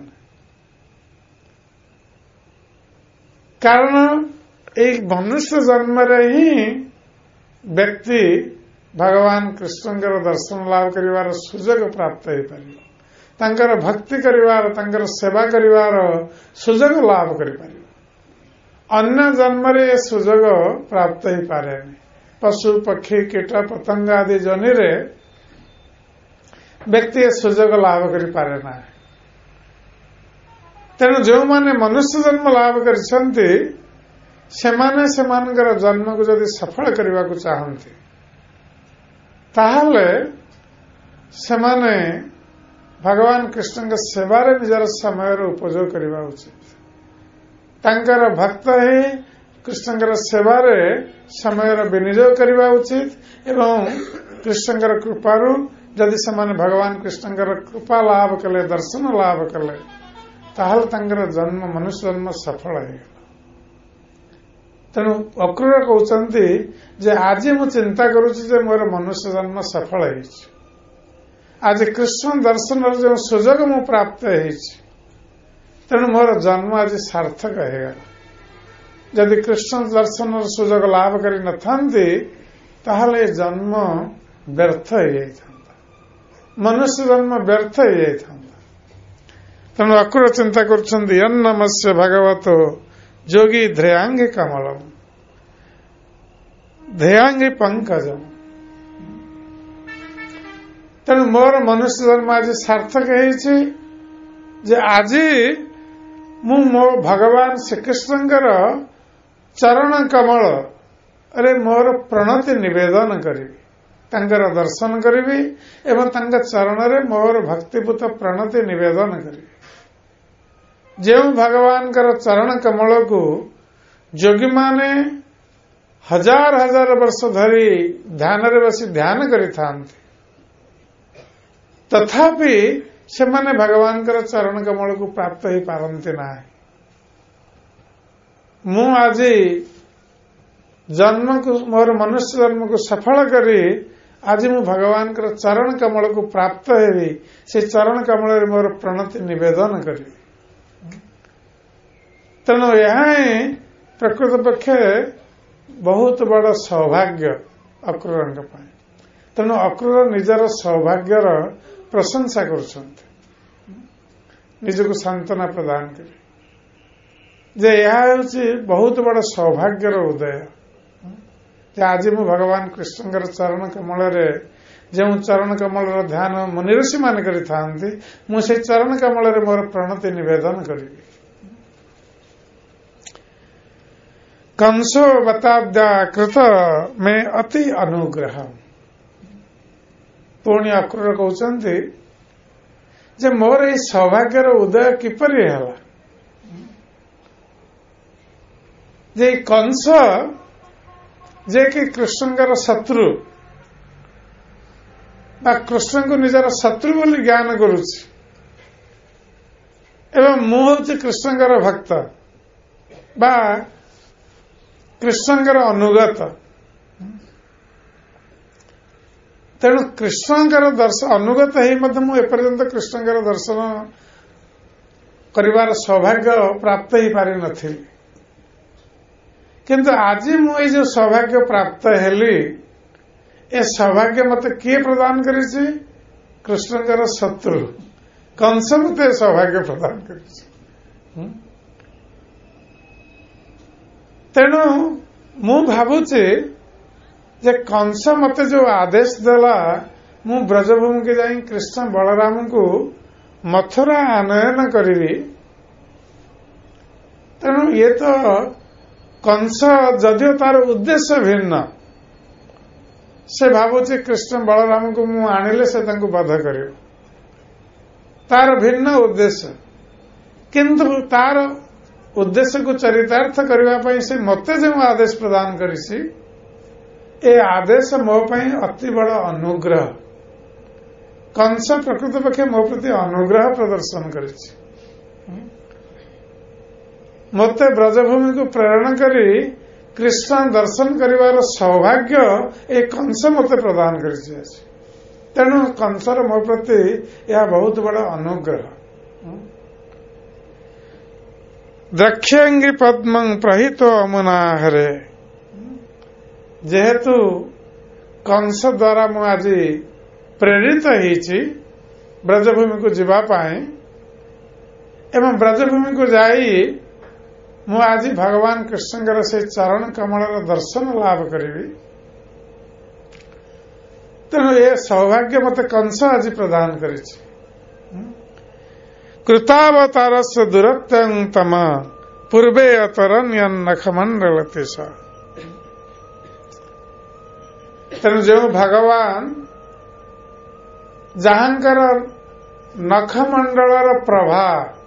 [SPEAKER 1] कारण एक मनुष्य जन्म ही व्यक्ति भगवान कृष्णकर दर्शन लाभ करिवार सुजोग प्राप्त हो पारिला। तांकर भक्ति करिवार तांकर सेवा करिवार सुजोग लाभ करि पारिला। अन्य जन्म रे सुजोग प्राप्त हो पारे। पशु पक्षी कीट पतंग आदि जनि रे व्यक्ति सुजोग लाभ करि पारे ना। तेणु जो माने मनुष्य जन्म लाभ करिसंती सेमाने सेमानकर जन्म को जदि सफल करने को चाहती ताहले सेमाने भगवान कृष्ण सेवारे निजर समय उपयोग करने उचित। तांकर भक्त ही कृष्णकर सेवारे समय विनियोग करने उचित एवं कृष्णकर कृपारू जदि सेमाने भगवान कृष्णकर कृपा लाभ कले दर्शन लाभ कले ताहले तांकर जन्म मनुष्य जन्म सफल है। तेणु अक्रूर कहते जे आज मु चिंता करुच्ची मोर मनुष्य जन्म सफल है। आज कृष्ण दर्शन जो सुजोग मु प्राप्त है तेणु मोर जन्म आज सार्थक है। जदि कृष्ण दर्शन सुजोग लाभ करि न थांती ताहले जन्म व्यर्थ हो जाता। मनुष्य जन्म व्यर्थ हो जाता। तेणु अक्रूर चिंता करुछंती अन्नमस्य भगवतो जोगी ध्रेयांगी कमलम ध्रेयांगी पंकजम। तेणु मोर मनुष्य जन्म आज सार्थक है। आज मु मो भगवान श्रीकृष्णकर चरण कमल अरे मोर प्रणति निवेदन करी तांकर दर्शन करी एवं तांका चरण रे मोर भक्तिपूत प्रणति निवेदन करी। जो भगवान कर चरण कमल को जोगी माने हजार हजार वर्ष धरी ध्यान रे बसी ध्यान करि थांती तथापि से माने भगवान कर चरण कमल को प्राप्त ही पारंती ना। मु आज जन्म को मोर मनुष्य जन्म को सफल करी आज मु भगवान कर चरण कमल को प्राप्त हेबी से चरण कमल रे मोर प्रणति निवेदन करी। तेणु यह प्रकृत पक्षे बहुत बड़ सौभाग्य अक्रूर। तेणु अक्रूर निजर सौभाग्यर प्रशंसा करुछंती निजको सांत्वना प्रदान करी जे यह बहुत बड़ सौभाग्यर उदय। आज मु भगवान कृष्णकर चरण कमल रे जो चरण कमल ध्यान मुनि ऋषि मान करि थांती मु से चरण कमल रे मोर प्रणति निवेदन करी। कंसो बताद्या कृत में अति अनुग्रह पुणी अक्रूर कहते जे मोर ये सौभाग्यर उदय किपरि है जे कंस जे कि कृष्णकर शत्रु बा कृष्ण को निजर शत्रु बोली ज्ञान करुछि एवं मु हूँ कृष्णकर भक्त बा कृष्णकर अनुगत तेणु कृष्णकर दर्शन अनुगत ही मु एपर्यंत कृष्णकर दर्शन करिवार सौभाग्य प्राप्त ही पारि नथिली किंतु आज मु जो सौभाग्य प्राप्त हेली ए सौभाग्य मते किए प्रदान करिछि कृष्णकर शत्रु कंस मते सौभाग्य प्रदान करिछि तेणु मु भावुछि जे कंस मते जो आदेश देला मु ब्रजभूमि के जाई कृष्ण बलराम को मथुरा आनयन करी तेणु ये तो कंस जदियो तार उद्देश्य भिन्न से भावुछि कृष्ण बलराम को मु आनिले से तांको बध करियो तार भिन्न उद्देश्य किंतु तार उद्देश्य को चरितार्थ करने से मते जो आदेश प्रदान करिछि ए आदेश मो पई अति बड़ अनुग्रह कंस प्रकृत पक्षे मो प्रति अनुग्रह प्रदर्शन करिछि मते ब्रजभूमि को प्रेरण करी कृष्ण दर्शन करिवार सौभाग्य ए कंस मते प्रदान करिछि तेणु कंसर मो प्रति यह बहुत बड़ अनुग्रह द्रक्ष्यंगी पद्मं प्रहितो अमुना हरे जेहेतु कंस द्वारा मु आज प्रेरित होईछि ब्रजभूमि को जीवा पाए एवं ब्रजभूमि को जाई मु आज भगवान कृष्णकर से चरण कमलर दर्शन लाभ करी तेणु ये सौभाग्य मते कंस आज प्रदान करिछि कृतावतारस्य दुरत्यं तम पूर्वे अतरण्यं नखमंडलति स तेणु जो भगवान जहांकर नखमंडलर प्रभा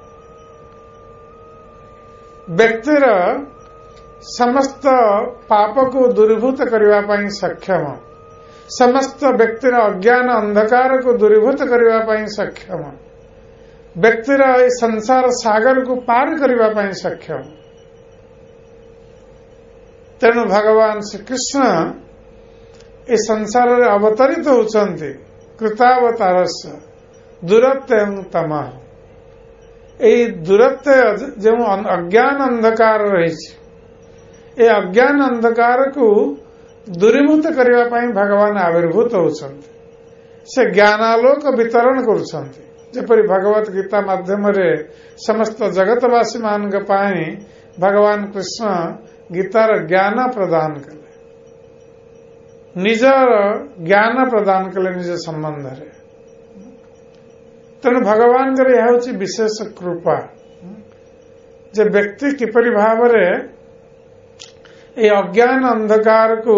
[SPEAKER 1] व्यक्तिर समस्त पाप को दूरीभूत करने पाई सक्षम समस्त व्यक्तिर अज्ञान अंधकार को दूरीभूत करने पाई सक्षम व्यक्तिर संसार सागर को पार करने पाई सक्षम तेणु भगवान श्री कृष्ण ए संसार रे अवतरित होचंती कृतावतारस्य दुरत्यं तम ए दुरत्य जो अज्ञान अंधकार रही ए अज्ञान अंधकार को दूरीभूत करने पाई भगवान आविर्भूत होचंती से ज्ञानालोक वितरण करुछंती जेपरि भगवत गीता माध्यम रे समस्त जगतवासी मान पाई भगवान कृष्ण गीतार ज्ञान प्रदान कले निजर ज्ञान प्रदान कले निज संबंध रे तेणु भगवान यह हूँ विशेष कृपा जे व्यक्ति किपरि भाव रे ए अज्ञान अंधकार को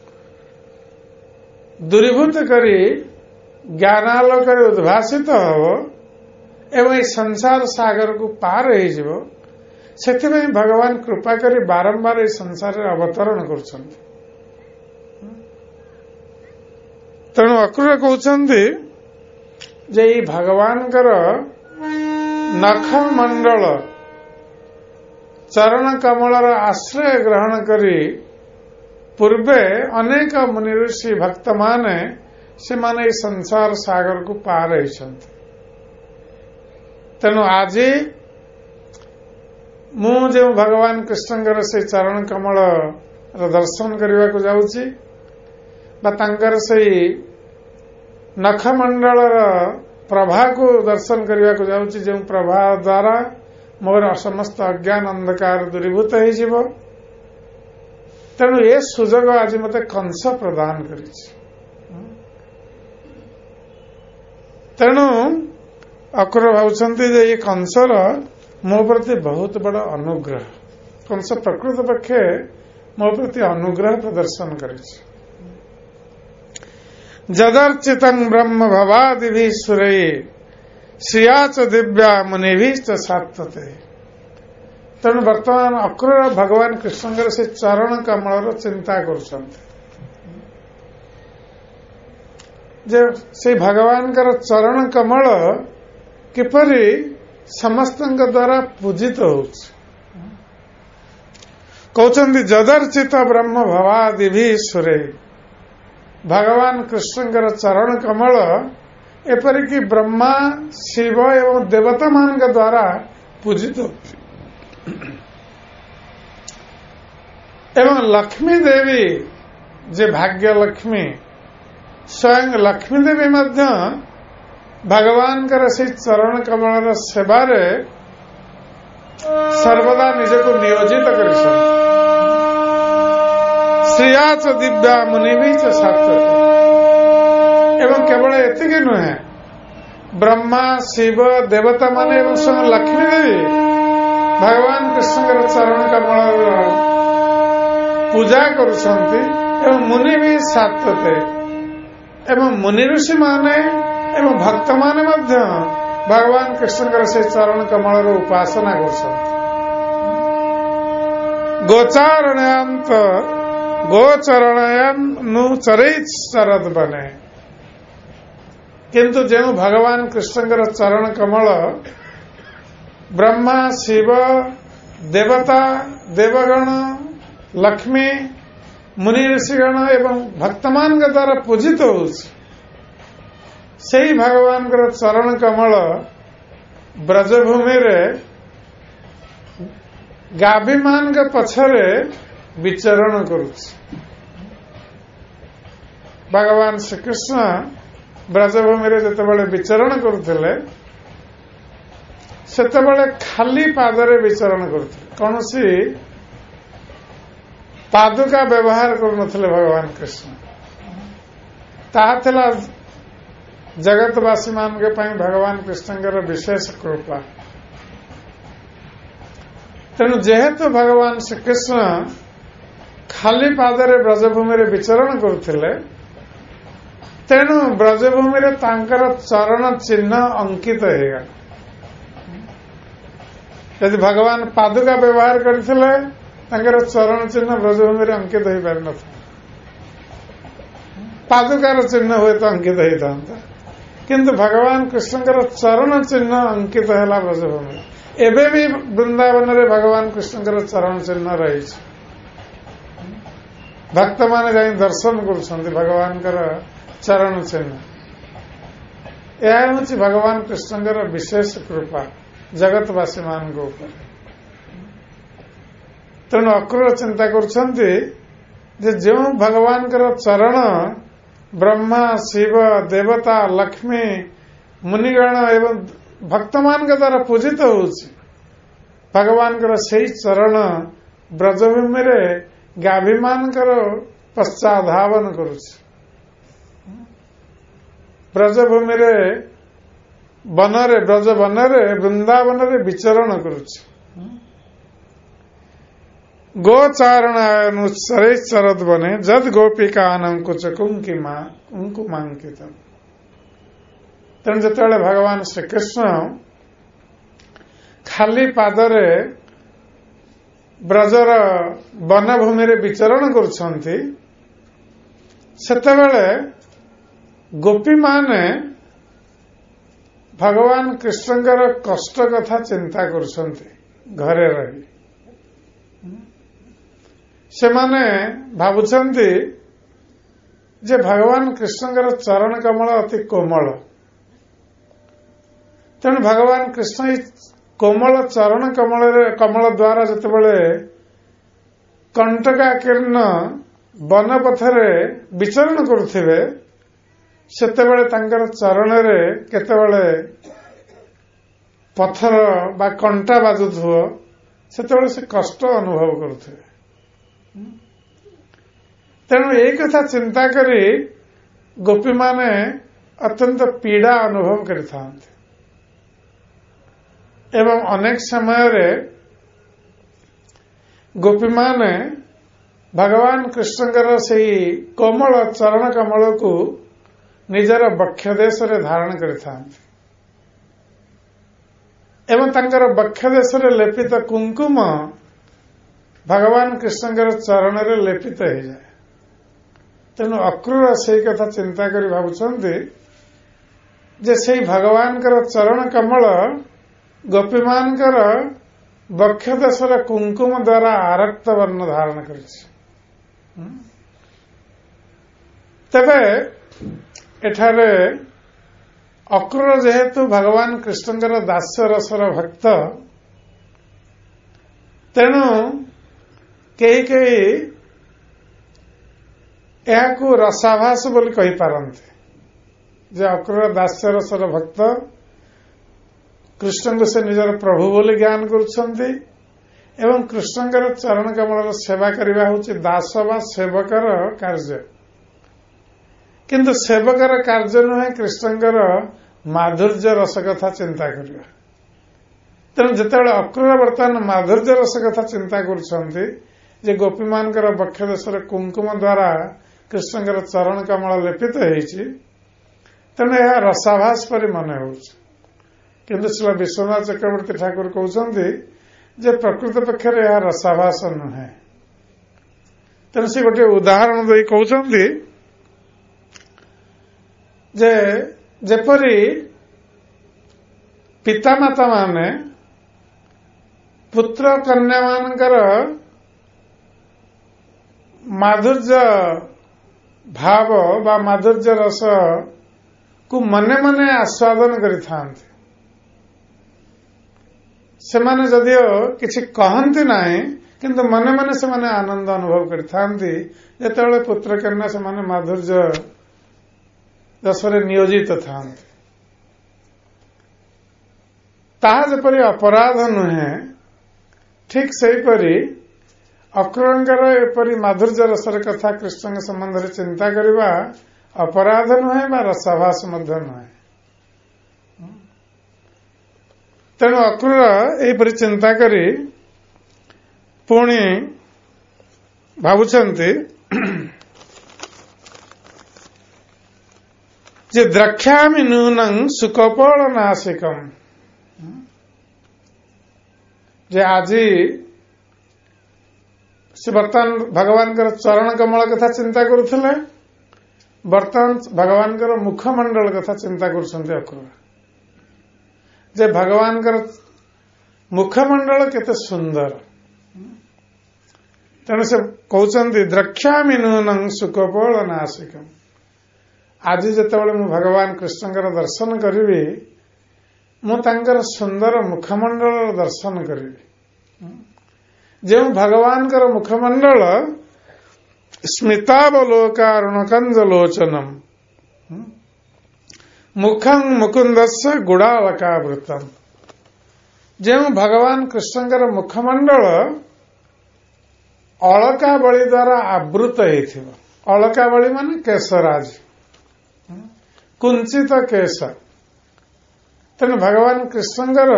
[SPEAKER 1] दूरीभूत करी ज्ञानालोक उद्भासित हो एवं ये संसार सागर को पार हो भगवान कृपा करी बारंबार ये संसार अवतरण करुछंती तेणु अक्रूर कहते जे भगवान नखमंडल चरण कमलर आश्रय ग्रहण करी पूर्वे अनेक मुनि ऋषि भक्त माने से माने संसार सागर को पार होइछंती तेणु आज मु जो भगवान कृष्णकर से चरण कमल दर्शन करने को जाऊँगी तांकर से नखमंडलर प्रभा को दर्शन करने को जाऊँगी जो प्रभा द्वारा मोर समस्त अज्ञान अंधकार दूरीभूत हो तेणु ये सुजोग आज मते कंस प्रदान करिछि तेणु अक्रूर भावुछंती जे ये कंसर मो प्रति बहुत बड़ अनुग्रह कंस प्रकृत पक्षे मो प्रति अनुग्रह प्रदर्शन करिछि जदर्चितं ब्रह्म भवादिभिः सुरैः श्रिया च दिव्या मुनिभिश्च सात्वते। तेणु वर्तमान अक्रूर भगवान कृष्णଙ୍କର से चरण कमलर चिंता करुछन्ति जे से भगवान चरण कमल किपरि समस्तଙ୍କ द्वारा पूजित होउछ। कहउछन्ति जदर्चित ब्रह्म भवादिभिः सुरैः। भगवान कृष्णଙ୍କର चरण कमल एपरिक ब्रह्मा शिव एवं देवता मान द्वारा पूजित एवं लक्ष्मी देवी जे भाग्य लक्ष्मी स्वयं लक्ष्मी देवी मध्य भगवान से चरण कमल सेवार सर्वदा निजको नियोजित कर श्रिया च दिव्या मुनि भी छात्र एवं केवल एतिक नुहे ब्रह्मा शिव देवता माने एवं स्वयं लक्ष्मी देवी भगवान कृष्ण चरण कमल पूजा करुछन्ति एवं मुनि भी सात्वते एवं मुनि ऋषि माने एवं भक्त माने मध्य भगवान कृष्ण से चरण कमल उपासना करुछन्ति। गोचारणांत गोचरणानु चरैत शरद बने किंतु जो भगवान कृष्ण चरण कमल ब्रह्मा शिव देवता देवगण लक्ष्मी मुनि ऋषिगण एवं भक्तमान द्वारा पूजित हो भगवान चरण कमल ब्रजभूमि गाभीमान के पछरे विचरण करुछ। भगवान श्रीकृष्ण ब्रजभूमि जितेबाला विचरण करुले सेतेबाला खाली पादरे विचरण करुले कौन सी पादुका व्यवहार करुनथिले भगवान कृष्ण ताहा जगतवासी मान के पई भगवान कृष्ण विशेष कृपा। तेणु जेहेतु भगवान श्रीकृष्ण खाली पादरे ब्रजभूमि विचरण करुले तेणु ब्रजभूमि चरण चिन्ह अंकित होगा। यदि भगवान पादुका व्यवहार करथिले चरण चिन्ह ब्रजभूमि अंकित हो पार न पादुकार चिन्ह हुए तो अंकित होता किंतु भगवान कृष्ण चरण चिन्ह अंकित है ब्रजभूमि। एबे भी वृंदावन रे भगवान कृष्ण चरण चिन्ह रही भक्त माने जाई दर्शन कर भगवान चरण चिन्ह यह हूँ भगवान कृष्ण विशेष कृपा जगतवासी मान ऊपर। तेणु अक्रूर चिंता कर जो भगवान चरण ब्रह्मा शिव देवता लक्ष्मी मुनिगण एवं भक्तमान द्वारा पूजित हो भगवान से चरण ब्रजभूमि गाभीमान पश्चाधावन करुछ। ब्रजभूमि बनरे ब्रज बनरे वृंदावन विचरण करुछ। गोचारणानुचरे शरद बने जद गोपिका कुच कुंकुमांकित। तेणु जिते भगवान श्रीकृष्ण खाली पादरे ब्रजर वनभूमि विचरण करुछन्ति सेतेबेले गोपी माने भगवान कृष्णଙ୍କର कष्ट कथा चिंता करुछन्ति घरे रही से माने भावुछन्ति जे भगवान कृष्णଙ୍କର चरण कमल अति कोमल। तेणु भगवान कृष्ण कोमल चरण कमल द्वारा जितेबाला कंटकाकीर्ण वन पथरे विचरण करुथिबे सेतेबाला तांकर चरण केतेबाला पत्थर बा कंटा बाजुथुव सेतेबाला से कष्ट अनुभव करुथिबे। तेणु एक कथा चिंता करी गोपी माने अत्यंत पीड़ा अनुभव करिथांते एवं अनेक समय रे गोपी माने भगवान कृष्णकर से कोमल चरण कमल को निजर बक्षदेशरे धारण करिथांती एवं तांकर बक्षदेशरे लेपित कुंकुम भगवान कृष्णଙ୍କର चरणରେ लेपित हो जाए। तेणु अक्रूर से कथा चिंता कर भावुंट जे से भगवानकर चरण कमल गोपी मानकर बक्षदेशर कुंकुम द्वारा आरक्त वर्ण धारण कर तेबे एठारे अक्रूर जेहेतु भगवान कृष्णଙ୍କର दास्य रसर भक्त तेणु कई कई यह रसाभास बोली कही पारंते जे अक्रूर दास्य रसर भक्त कृष्ण को से निजर प्रभु बोली ज्ञान करुछंती एवं कृष्णଙ୍କର चरण कमल सेवा करवा होची दास वा सेवकर कार्य किंतु सेवकर कार्य नुहे कृष्णଙ୍କର माधुर्य रस कथा चिंता करवा। तेणु जितेबाला अक्रूर बर्तमान माधुर्य रस कथा चिंता करुछंती जे गोपी मानकर बक्षदेशर कुंकुम द्वारा कृष्णଙ୍କର चरण कमल लेपित होईची तेणु यह रसाभास परि मन होउची किंतु श्री विश्वनाथ चक्रवर्ती ठाकुर कहते जे प्रकृत पक्षर यह रसाभास नुहे। तेणु से गोटे उदाहरण दे कहते जे जेपरी पितामाता माने पुत्र कन्या मानकर माधुर्य भाव बा माधुर्य रस को मने मने आस्वादन करिथांती सेमाने जदियो किछि कहंती नाही किंतु मने मने सेमाने आनंद अनुभव करिथांती जेतेबेले पुत्र कन्या सेमाने माधुर्य रसरे नियोजित थांती ताहा जेपरि अपराध नुहे ठीक सेहीपरि अक्रूरଙ୍କର एपरि माधुर्य रसर कथा कृष्ण संबंध में चिंता करवा अपराध नुहे बा रसाभास मध्य नुहे। तेणु अक्रूर एपरि चिंता करी पुणी भावुछंती जे द्रक्ष्यामि नूनं सुकपोल नासिकम जे आजी से बर्तमान भगवान चरण कमल कथा चिंता करुले बर्तमान भगवान मुखमंडल कथा चिंता कर अक्रूर जे भगवान मुखमंडल केते सुंदर तेणु से कहते द्रक्ष्यामि नूनं सुकपोल नासिकम आज जितेबाला मु भगवान कृष्णଙ୍କର दर्शन करी मुझे सुंदर मुखमंडल दर्शन करी जो भगवान मुखमंडल स्मितावलोकारुणकंजलोचनम मुखं मुकुंदस्य गुड़ालकावृतम जो भगवान कृष्णଙ୍କର मुखमंडल अलकावली द्वारा आवृत होइथिबो। अलकावली माने केशराज कुंचित केश तेणु भगवान कृष्णଙ୍କର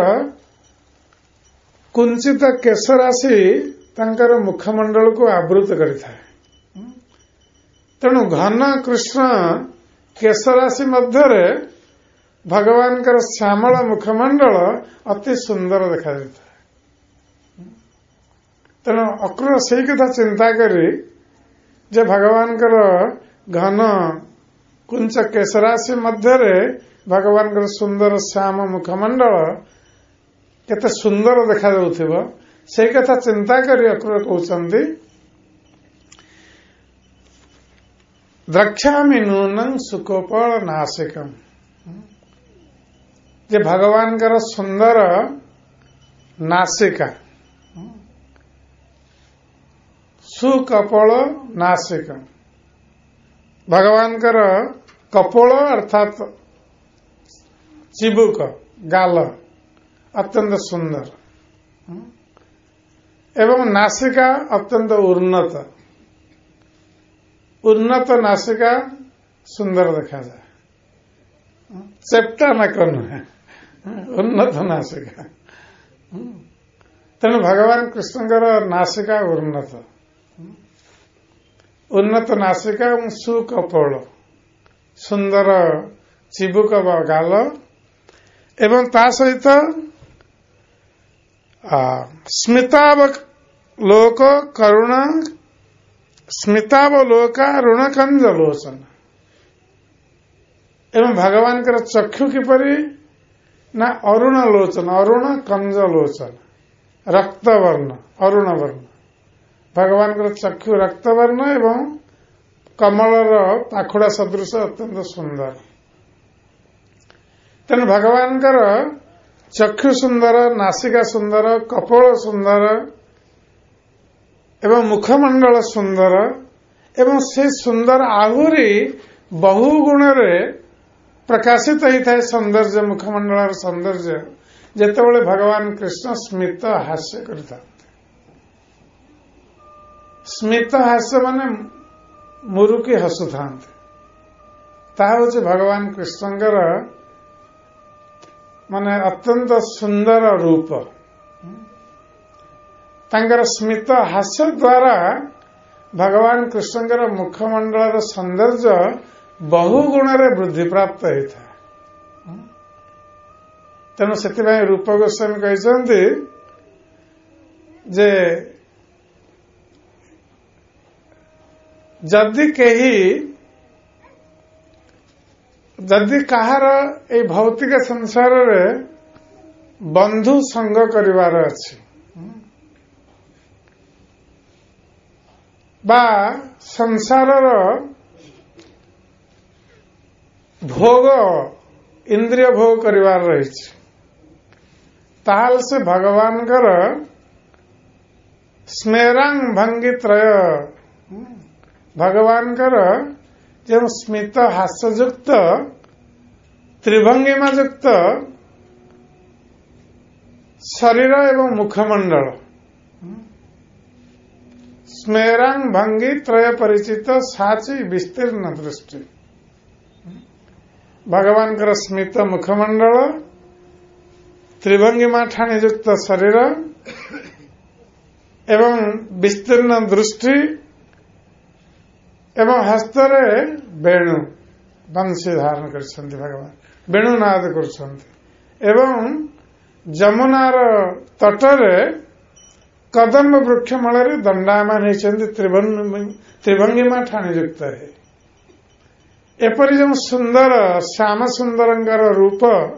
[SPEAKER 1] कुंचित केश राशि तांकर मुखमंडल को आवृत करिथाए। तेणु घन कृष्ण केश राशि मध्यरे भगवान श्यामल मुखमंडल अति सुंदर देखा जाता है। तेणु अक्रूर से कथा चिंता करी जे भगवान घन कुंच केश राशि मध्यरे भगवान सुंदर श्याम मुखमंडल केते सुंदर देखा जाउथिबो से कथा चिंता करी अक्रूर कहउचंदी द्रक्ष्यामि नूनं सुकोपल नासिकम जे भगवान सुंदर नासिका सुकपोल नासिका भगवान कपोल अर्थात चिबुक गाल अत्यंत सुंदर एवं नासिका अत्यंत उन्नत उन्नत नासिका सुंदर देखा जाए चेप्टा नाक नुहे उन्नत नासिका तेणु भगवान कृष्णଙ୍କର नासिका उन्नत नासिका और सुकपोल सुंदर चिबुक गाल एवं ता सहित स्मितावलोक करुणा स्मितावलोका ऋणकंज लोचन एवं भगवान का चक्षु किपरि ना अरुण लोचन अरुण कंज लोचन रक्तवर्ण अरुण वर्ण भगवान का चक्षु रक्तवर्ण एवं कमलर पाखुड़ा सदृश अत्यंत सुंदर तेणु भगवान चक्षु सुंदर नासिका सुंदर कपोल सुंदर एवं मुखमंडल सुंदर एवं से सुंदर आहुरी बहु गुण रे प्रकाशित होता है सौंदर्य मुखमंडल सौंदर्य जेतेबेले भगवान कृष्ण स्मित हास्य करता स्मित हास्य माने मुरुकी हसुता भगवान कृष्णकर माने अत्यंत सुंदर रूप तांकर स्मित हास्य द्वारा भगवान कृष्णकर मुखमंडल सौंदर्य बहु गुण रे वृद्धि प्राप्त होता है तेणु से रूप गोस्वामी कहते जे जदि कहार ए भौतिक संसार रे बंधु संग करिवार अछि बा संसारर भोग इंद्रिय भोग करिवार रही ताल से भगवान कर स्मेरांग भंगी त्रय भगवान कर जो स्मित हास्ययुक्त त्रिभंगिमा युक्त शरीर एवं मुखमंडल स्मेरांग भंगी त्रय परिचित साची विस्तीर्ण दृष्टि भगवान कर स्मित मुखमंडल त्रिभंगिमा ठाणी युक्त शरीर एवं विस्तीर्ण दृष्टि एवं हस्तरे वेणु बंशी धारण कर भगवान वेणुनाद कर जमुनार तटरे कदम वृक्ष मूल दंडायमान होती त्रिभंगिमा ठाणी युक्त है एपरी जो सुंदर श्याम सुंदर रूप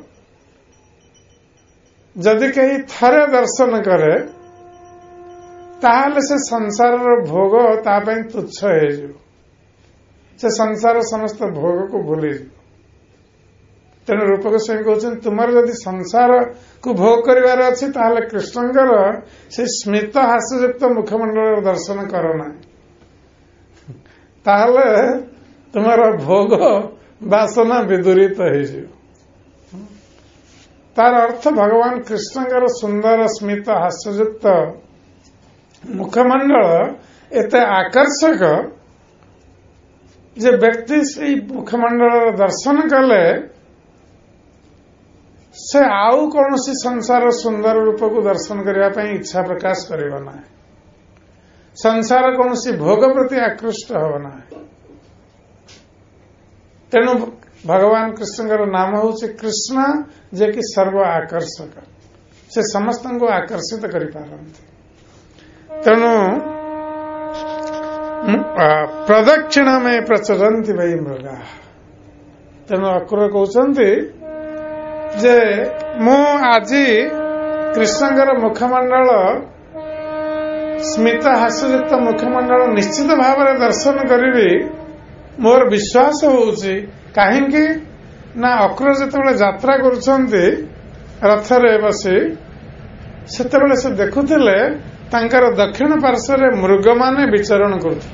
[SPEAKER 1] जदि कहीं थरे दर्शन करे ताहले से संसार भोग तापाई तुच्छ से संसार समस्त भोग को भूली तेणु रूप गोस्वामी कहते तुमर जदि संसार को भोग करिवार अछि ताहले कृष्णकर से स्मित हास्ययुक्त मुखमंडल दर्शन करना ताहले तुम्हारा भोग वासना विदूरित हो तार अर्थ भगवान कृष्णकर सुंदर स्मित हास्ययुक्त मुखमंडल एते आकर्षक जे व्यक्ति से मुखमंडल दर्शन कले से आउ कौन सी संसार सुंदर रूप को दर्शन करने इच्छा प्रकाश करिबा ना संसार कौन सी भोग प्रति आकृष्ट होना तेणु भगवान कृष्णकर नाम हूँ कृष्ण जे कि सर्व आकर्षक से समस्त को आकर्षित करि पारंती तेणु प्रदक्षिण में प्रचरंती वही मृगा तेणु अक्रूर कहते जे मु आज कृष्णकर मुखमंडल स्मित हास्ययुक्त मुखमंडल निश्चित भाव में दर्शन करी मोर विश्वास होउछि काहेकि ना अक्रूर जेतेबेले यात्रा करुछंती रथरे बसी सेतेबेले से देखुथिले तांकर दक्षिण पार्श्व मृग माने विचरण करथि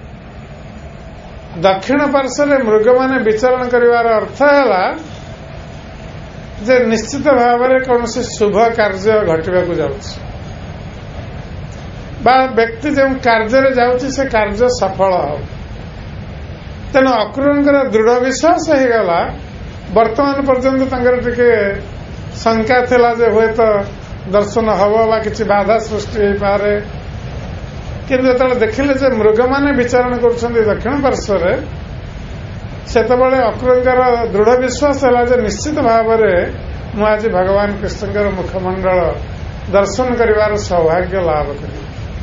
[SPEAKER 1] दक्षिण पार्श्व मृग माने विचरण करिवार अर्थ है जे निश्चित भाव में कौन शुभ कार्य घटवाक जाउछि बा व्यक्ति जो कार्य जाउछि से कार्य सफल हो तेणु अक्रूरंकर दृढ़ विश्वास हो गला वर्तमान पर्यंत टिके शंका थिला जे हुए तो दर्शन हब बा किछि बाधा सृष्टि हो पारे किंतु जेतेबेले देखिले जे मृग माने विचरण करुछन्ति दक्षिण पार्श्व सेतबेले अक्रूरंकर दृढ़ विश्वास है जे निश्चित भाव में आज भगवान कृष्णकर मुखमंडल दर्शन करिवार सौभाग्य लाभ करी।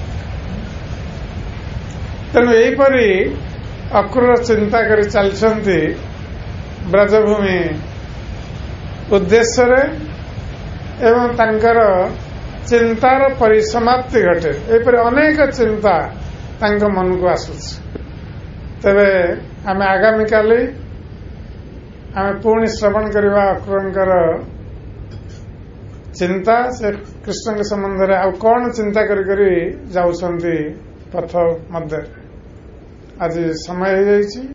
[SPEAKER 1] तेणु यहीपरि अक्रूर चिंता करी चलछंती ब्रजभूमि उद्देश्य एवं तांकर चिंतार परिसमाप्ति घटे। एपरि अनेक चिंता तांक मन को आसुछि। तेबे आमे आगामी काली आमे पुणी श्रवण करवा अक्रूरंकर चिंता से कृष्ण के संबंध में आ कौन चिंता करी जाउछंती पथ मध्य। आज समय हो जाइछि।